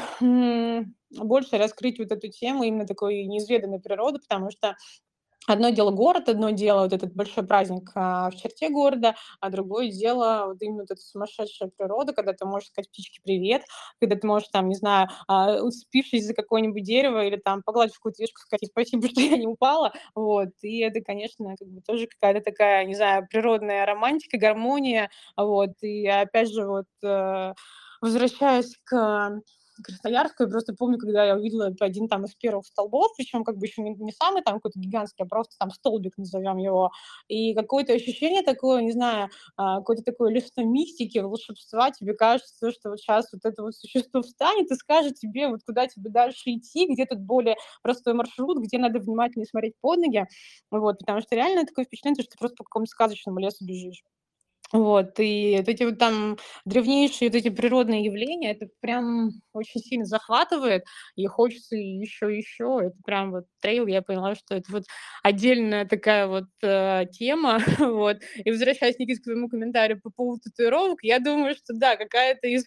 Speaker 7: больше раскрыть вот эту тему именно такой неизведанной природы, потому что одно дело город, одно дело вот этот большой праздник в черте города, а другое дело вот именно вот эта сумасшедшая природа, когда ты можешь сказать птичке привет, когда ты можешь там, не знаю, уцепившись за какое-нибудь дерево или там погладив какую-то веточку, сказать спасибо, что я не упала. Вот. И это, конечно, как бы тоже какая-то такая, не знаю, природная романтика, гармония. Вот. И опять же, вот возвращаясь к Красноярску, я просто помню, когда я увидела один там из первых столбов, причем как бы еще не самый там какой-то гигантский, а просто там столбик, назовем его, и какое-то ощущение такое, не знаю, какой-то такой лесной мистики, волшебства, тебе кажется, что вот сейчас вот это вот существо встанет и скажет тебе, вот куда тебе дальше идти, где тут более простой маршрут, где надо внимательнее смотреть под ноги, вот, потому что реально такое впечатление, что ты просто по какому-то сказочному лесу бежишь. Вот, и вот эти вот там древнейшие вот эти природные явления, это прям очень сильно захватывает, и хочется еще и еще. Это прям вот трейл, я поняла, что это вот отдельная такая вот тема. Вот. И возвращаясь, Никит, к твоему комментарию по поводу татуировок, я думаю, что да, какая-то из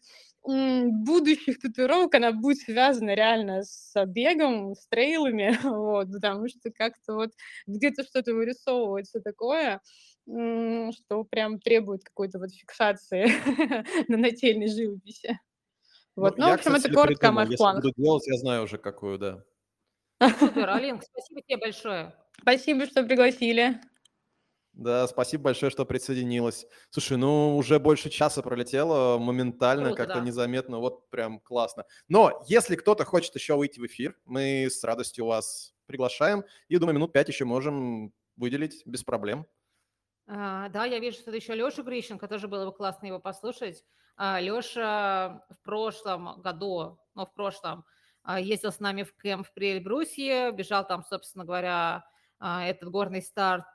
Speaker 7: будущих татуировок, она будет связана реально с бегом, с трейлами, вот, потому что как-то вот где-то что-то вырисовывается такое, что прям требует какой-то вот фиксации на нательной живописи. Вот,
Speaker 1: Ну,
Speaker 7: ну, в
Speaker 1: я,
Speaker 7: общем,
Speaker 1: кстати,
Speaker 7: это
Speaker 1: себе
Speaker 7: коротко о
Speaker 1: придумал.
Speaker 7: моих
Speaker 1: Если
Speaker 7: планах.
Speaker 1: буду делать, я знаю уже, какую, да.
Speaker 2: Супер, Алинка, спасибо тебе большое.
Speaker 7: Спасибо, что пригласили.
Speaker 1: Да, спасибо большое, что присоединилась. Слушай, ну уже больше часа пролетело, моментально,
Speaker 2: Круто,
Speaker 1: как-то
Speaker 2: да.
Speaker 1: незаметно, вот прям классно. Но если кто-то хочет еще выйти в эфир, мы с радостью вас приглашаем. И, думаю, минут 5 еще можем выделить без проблем.
Speaker 2: Да, я вижу, что это еще Леша Грищенко, тоже было бы классно его послушать. Леша в прошлом году, ездил с нами в кемп в Эльбрусе, бежал там, собственно говоря, этот горный старт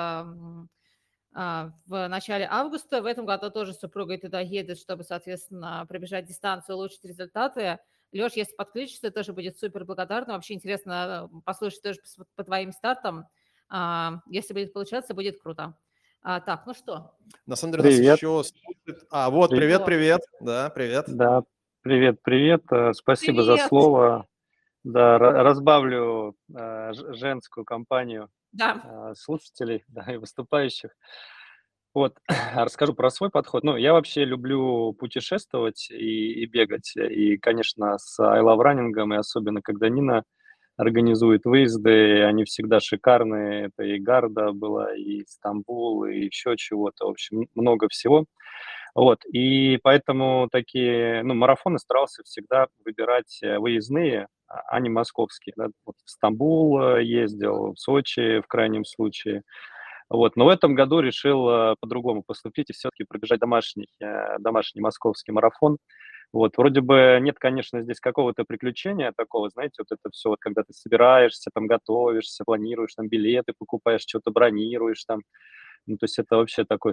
Speaker 2: в начале августа. В этом году тоже с супругой туда едет, чтобы, соответственно, пробежать дистанцию, улучшить результаты. Леш, если подключишься, тоже будет супер благодарна. Вообще интересно послушать тоже по твоим стартам. Если будет получаться, будет круто. Так, ну что?
Speaker 1: На самом деле нас
Speaker 8: Привет.
Speaker 1: еще слушает... вот,
Speaker 8: Привет.
Speaker 1: привет. Да, привет.
Speaker 8: Да, привет. Спасибо за
Speaker 2: Привет!
Speaker 8: слово. Да, разбавлю женскую компанию
Speaker 2: Да,
Speaker 8: слушателей, да, и выступающих. Вот, расскажу про свой подход. Ну, я вообще люблю путешествовать и бегать. И, конечно, с I Love Running, и особенно когда Нина организует выезды, они всегда шикарные. Это и Гарда была, и Стамбул, и еще чего-то. В общем, много всего. Вот, и поэтому такие, ну, марафоны старался всегда выбирать выездные, а не московские. Да. Вот в Стамбул ездил, в Сочи в крайнем случае. Вот, но в этом году решил по-другому поступить и все-таки пробежать домашний московский марафон. Вот, вроде бы нет, конечно, здесь какого-то приключения такого, знаете, вот это все, вот, когда ты собираешься, там, готовишься, планируешь, там, билеты покупаешь, что-то бронируешь, там, ну, то есть это вообще такое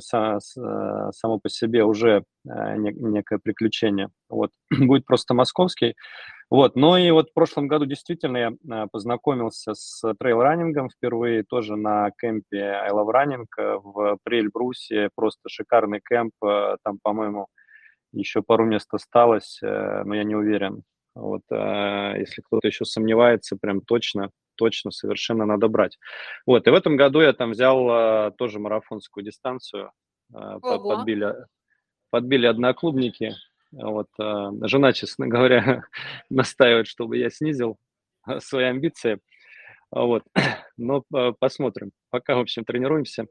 Speaker 8: само по себе уже некое приключение. Вот, будет просто московский. Вот, но и вот в прошлом году действительно я познакомился с трейл-раннингом впервые, тоже на кемпе I Love Running в Эльбрусе, просто шикарный кемп, там, по-моему, еще пару мест осталось, но я не уверен. Вот, если кто-то еще сомневается, прям точно совершенно надо брать. Вот, и в этом году я там взял тоже марафонскую дистанцию,
Speaker 2: ого.
Speaker 8: подбили одноклубники. Вот, жена, честно говоря, настаивает, чтобы я снизил свои амбиции. Вот, но посмотрим. Пока, в общем, тренируемся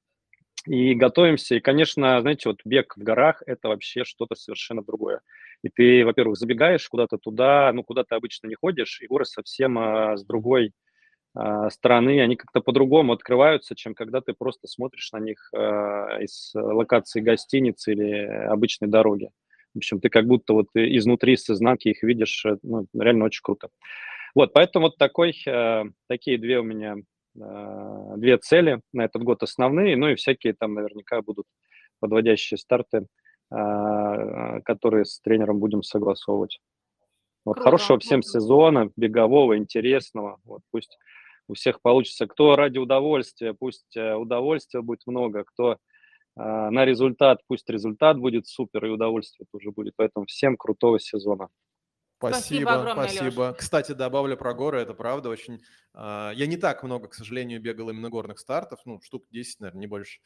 Speaker 8: и готовимся. И, конечно, знаете, вот бег в горах – это вообще что-то совершенно другое. И ты, во-первых, забегаешь куда-то туда, ну, куда ты обычно не ходишь, и горы совсем с другой стороны, они как-то по-другому открываются, чем когда ты просто смотришь на них из локации гостиницы или обычной дороги. В общем, ты как будто вот изнутри, с изнанки их видишь, ну, реально очень круто. Вот, поэтому вот такие две у меня две цели на этот год основные, ну и всякие там наверняка будут подводящие старты, которые с тренером будем согласовывать. Вот,
Speaker 2: Круто,
Speaker 8: хорошего всем
Speaker 2: круто.
Speaker 8: сезона, бегового, интересного. Вот, пусть у всех получится. Кто ради удовольствия, пусть удовольствия будет много. Кто на результат, пусть результат будет супер, и удовольствие тоже будет. Поэтому всем крутого сезона.
Speaker 2: Спасибо огромное,
Speaker 1: Спасибо.
Speaker 2: Леш.
Speaker 1: Кстати, добавлю про горы, это правда очень... Я не так много, к сожалению, бегал именно горных стартов, ну, штук 10, наверное, не больше.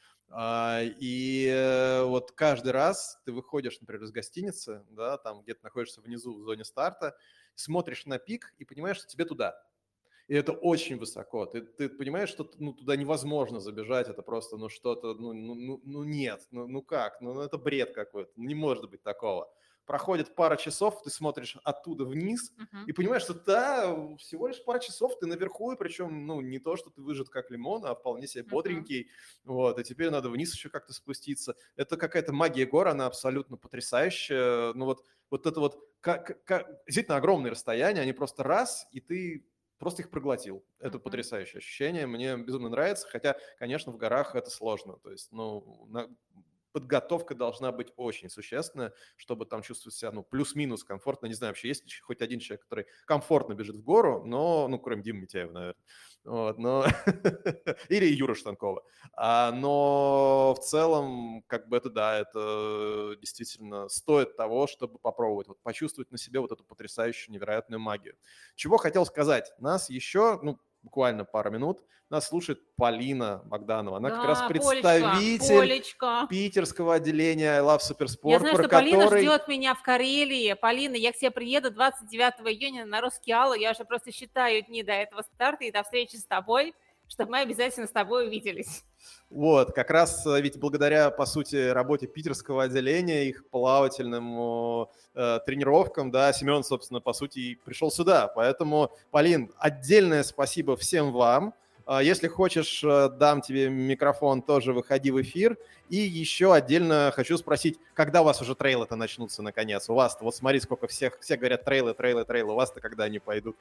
Speaker 1: Вот каждый раз ты выходишь, например, из гостиницы, да, там где-то находишься внизу в зоне старта, смотришь на пик и понимаешь, что тебе туда. И это очень высоко. Ты понимаешь, что туда невозможно забежать, это просто, что-то, нет, как, это бред какой-то, не может быть такого. Проходит пара часов, ты смотришь оттуда вниз и понимаешь, что всего лишь пара часов ты наверху, и причем, не то, что ты выжат как лимон, а вполне себе бодренький, вот, и теперь надо вниз еще как-то спуститься. Это какая-то магия гор, она абсолютно потрясающая, вот это вот, действительно огромные расстояния, они просто раз, и ты просто их проглотил. Это потрясающее ощущение, мне безумно нравится, хотя, конечно, в горах это сложно, то есть, подготовка должна быть очень существенная, чтобы там чувствовать себя, плюс-минус комфортно. Не знаю, вообще есть ли хоть один человек, который комфортно бежит в гору, но, кроме Димы Митяева, наверное. Вот, или Юра Штанкова. Но в целом, это действительно стоит того, чтобы попробовать, почувствовать на себе вот эту потрясающую, невероятную магию. Чего хотел сказать? Нас еще, буквально пару минут. Нас слушает Полина Богданова. Она как раз
Speaker 2: Да,
Speaker 1: представитель
Speaker 2: Полечка.
Speaker 1: питерского отделения I Love Supersport,
Speaker 2: Я знаю,
Speaker 1: про
Speaker 2: что Полина
Speaker 1: который...
Speaker 2: ждет меня в Карелии. Полина, я к тебе приеду 29 июня на Роскеалу. Я уже просто считаю дни до этого старта и до встречи с тобой, чтобы мы обязательно с тобой увиделись.
Speaker 1: Вот, как раз ведь благодаря, по сути, работе питерского отделения, их плавательным тренировкам, да, Семен, собственно, по сути, и пришел сюда. Поэтому, Полин, отдельное спасибо всем вам. Если хочешь, дам тебе микрофон, тоже выходи в эфир. И еще отдельно хочу спросить, когда у вас уже трейлы-то начнутся наконец? У вас-то, вот смотри, сколько все говорят трейлы, у вас-то когда они пойдут?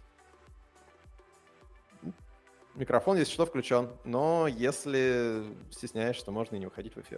Speaker 1: Микрофон, если что, включен, но если стесняешься, то можно и не выходить в эфир.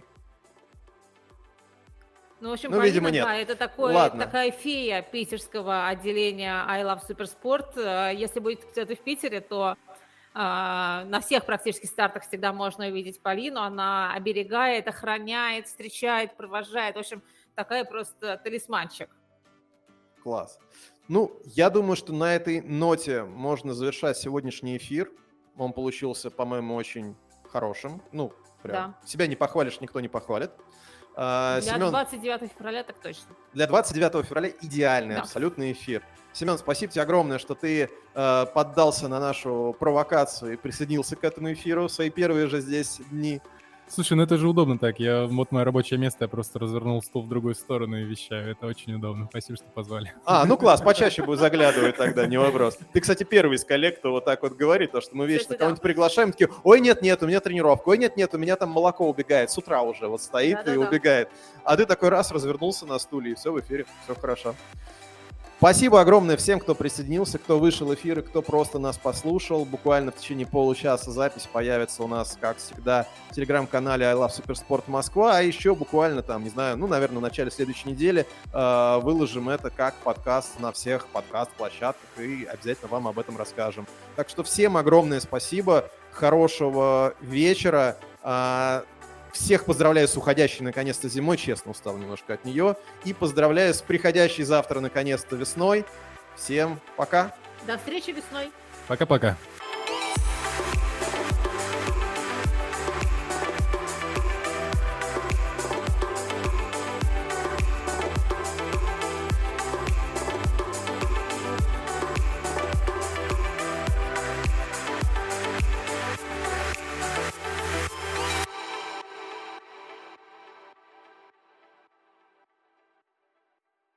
Speaker 2: Ну, в общем,
Speaker 1: Ну,
Speaker 2: Полина,
Speaker 1: видимо, нет.
Speaker 2: да, это
Speaker 1: Ладно.
Speaker 2: такая фея питерского отделения I Love Supersport. Если будет кто-то в Питере, то на всех практически стартах всегда можно увидеть Полину. Она оберегает, охраняет, встречает, провожает. В общем, такая просто талисманчик.
Speaker 1: Класс. Ну, я думаю, что на этой ноте можно завершать сегодняшний эфир. Он получился, по-моему, очень хорошим. Ну, прям.
Speaker 2: Да.
Speaker 1: Себя не похвалишь, никто не похвалит.
Speaker 2: Для
Speaker 1: Семен,
Speaker 2: 29 февраля так точно.
Speaker 1: для 29 февраля идеальный
Speaker 2: Да.
Speaker 1: абсолютный эфир. Семен, спасибо тебе огромное, что ты поддался на нашу провокацию и присоединился к этому эфиру в свои первые же здесь дни.
Speaker 3: Слушай, ну это же удобно так. Вот мое рабочее место, я просто развернул стул в другую сторону и вещаю. Это очень удобно. Спасибо, что позвали.
Speaker 1: Ну класс, почаще буду заглядывать тогда, не вопрос. Ты, кстати, первый из коллег, кто вот так вот говорит, то, что мы вечно
Speaker 2: Кстати,
Speaker 1: кого-нибудь приглашаем, такие, ой, нет, у меня тренировка, ой, нет, у меня там молоко убегает, с утра уже вот стоит и
Speaker 2: Да-да-да.
Speaker 1: убегает. А ты такой раз развернулся на стуле, и все в эфире, все хорошо. Спасибо огромное всем, кто присоединился, кто вышел в эфир и кто просто нас послушал. Буквально в течение получаса запись появится у нас, как всегда, в телеграм-канале I Love Supersport Москва. А еще буквально там, не знаю, наверное, в начале следующей недели выложим это как подкаст на всех подкаст-площадках и обязательно вам об этом расскажем. Так что всем огромное спасибо, хорошего вечера. Всех поздравляю с уходящей наконец-то зимой, честно устал немножко от нее. И поздравляю с приходящей завтра наконец-то весной. Всем пока.
Speaker 2: До встречи весной.
Speaker 3: Пока-пока.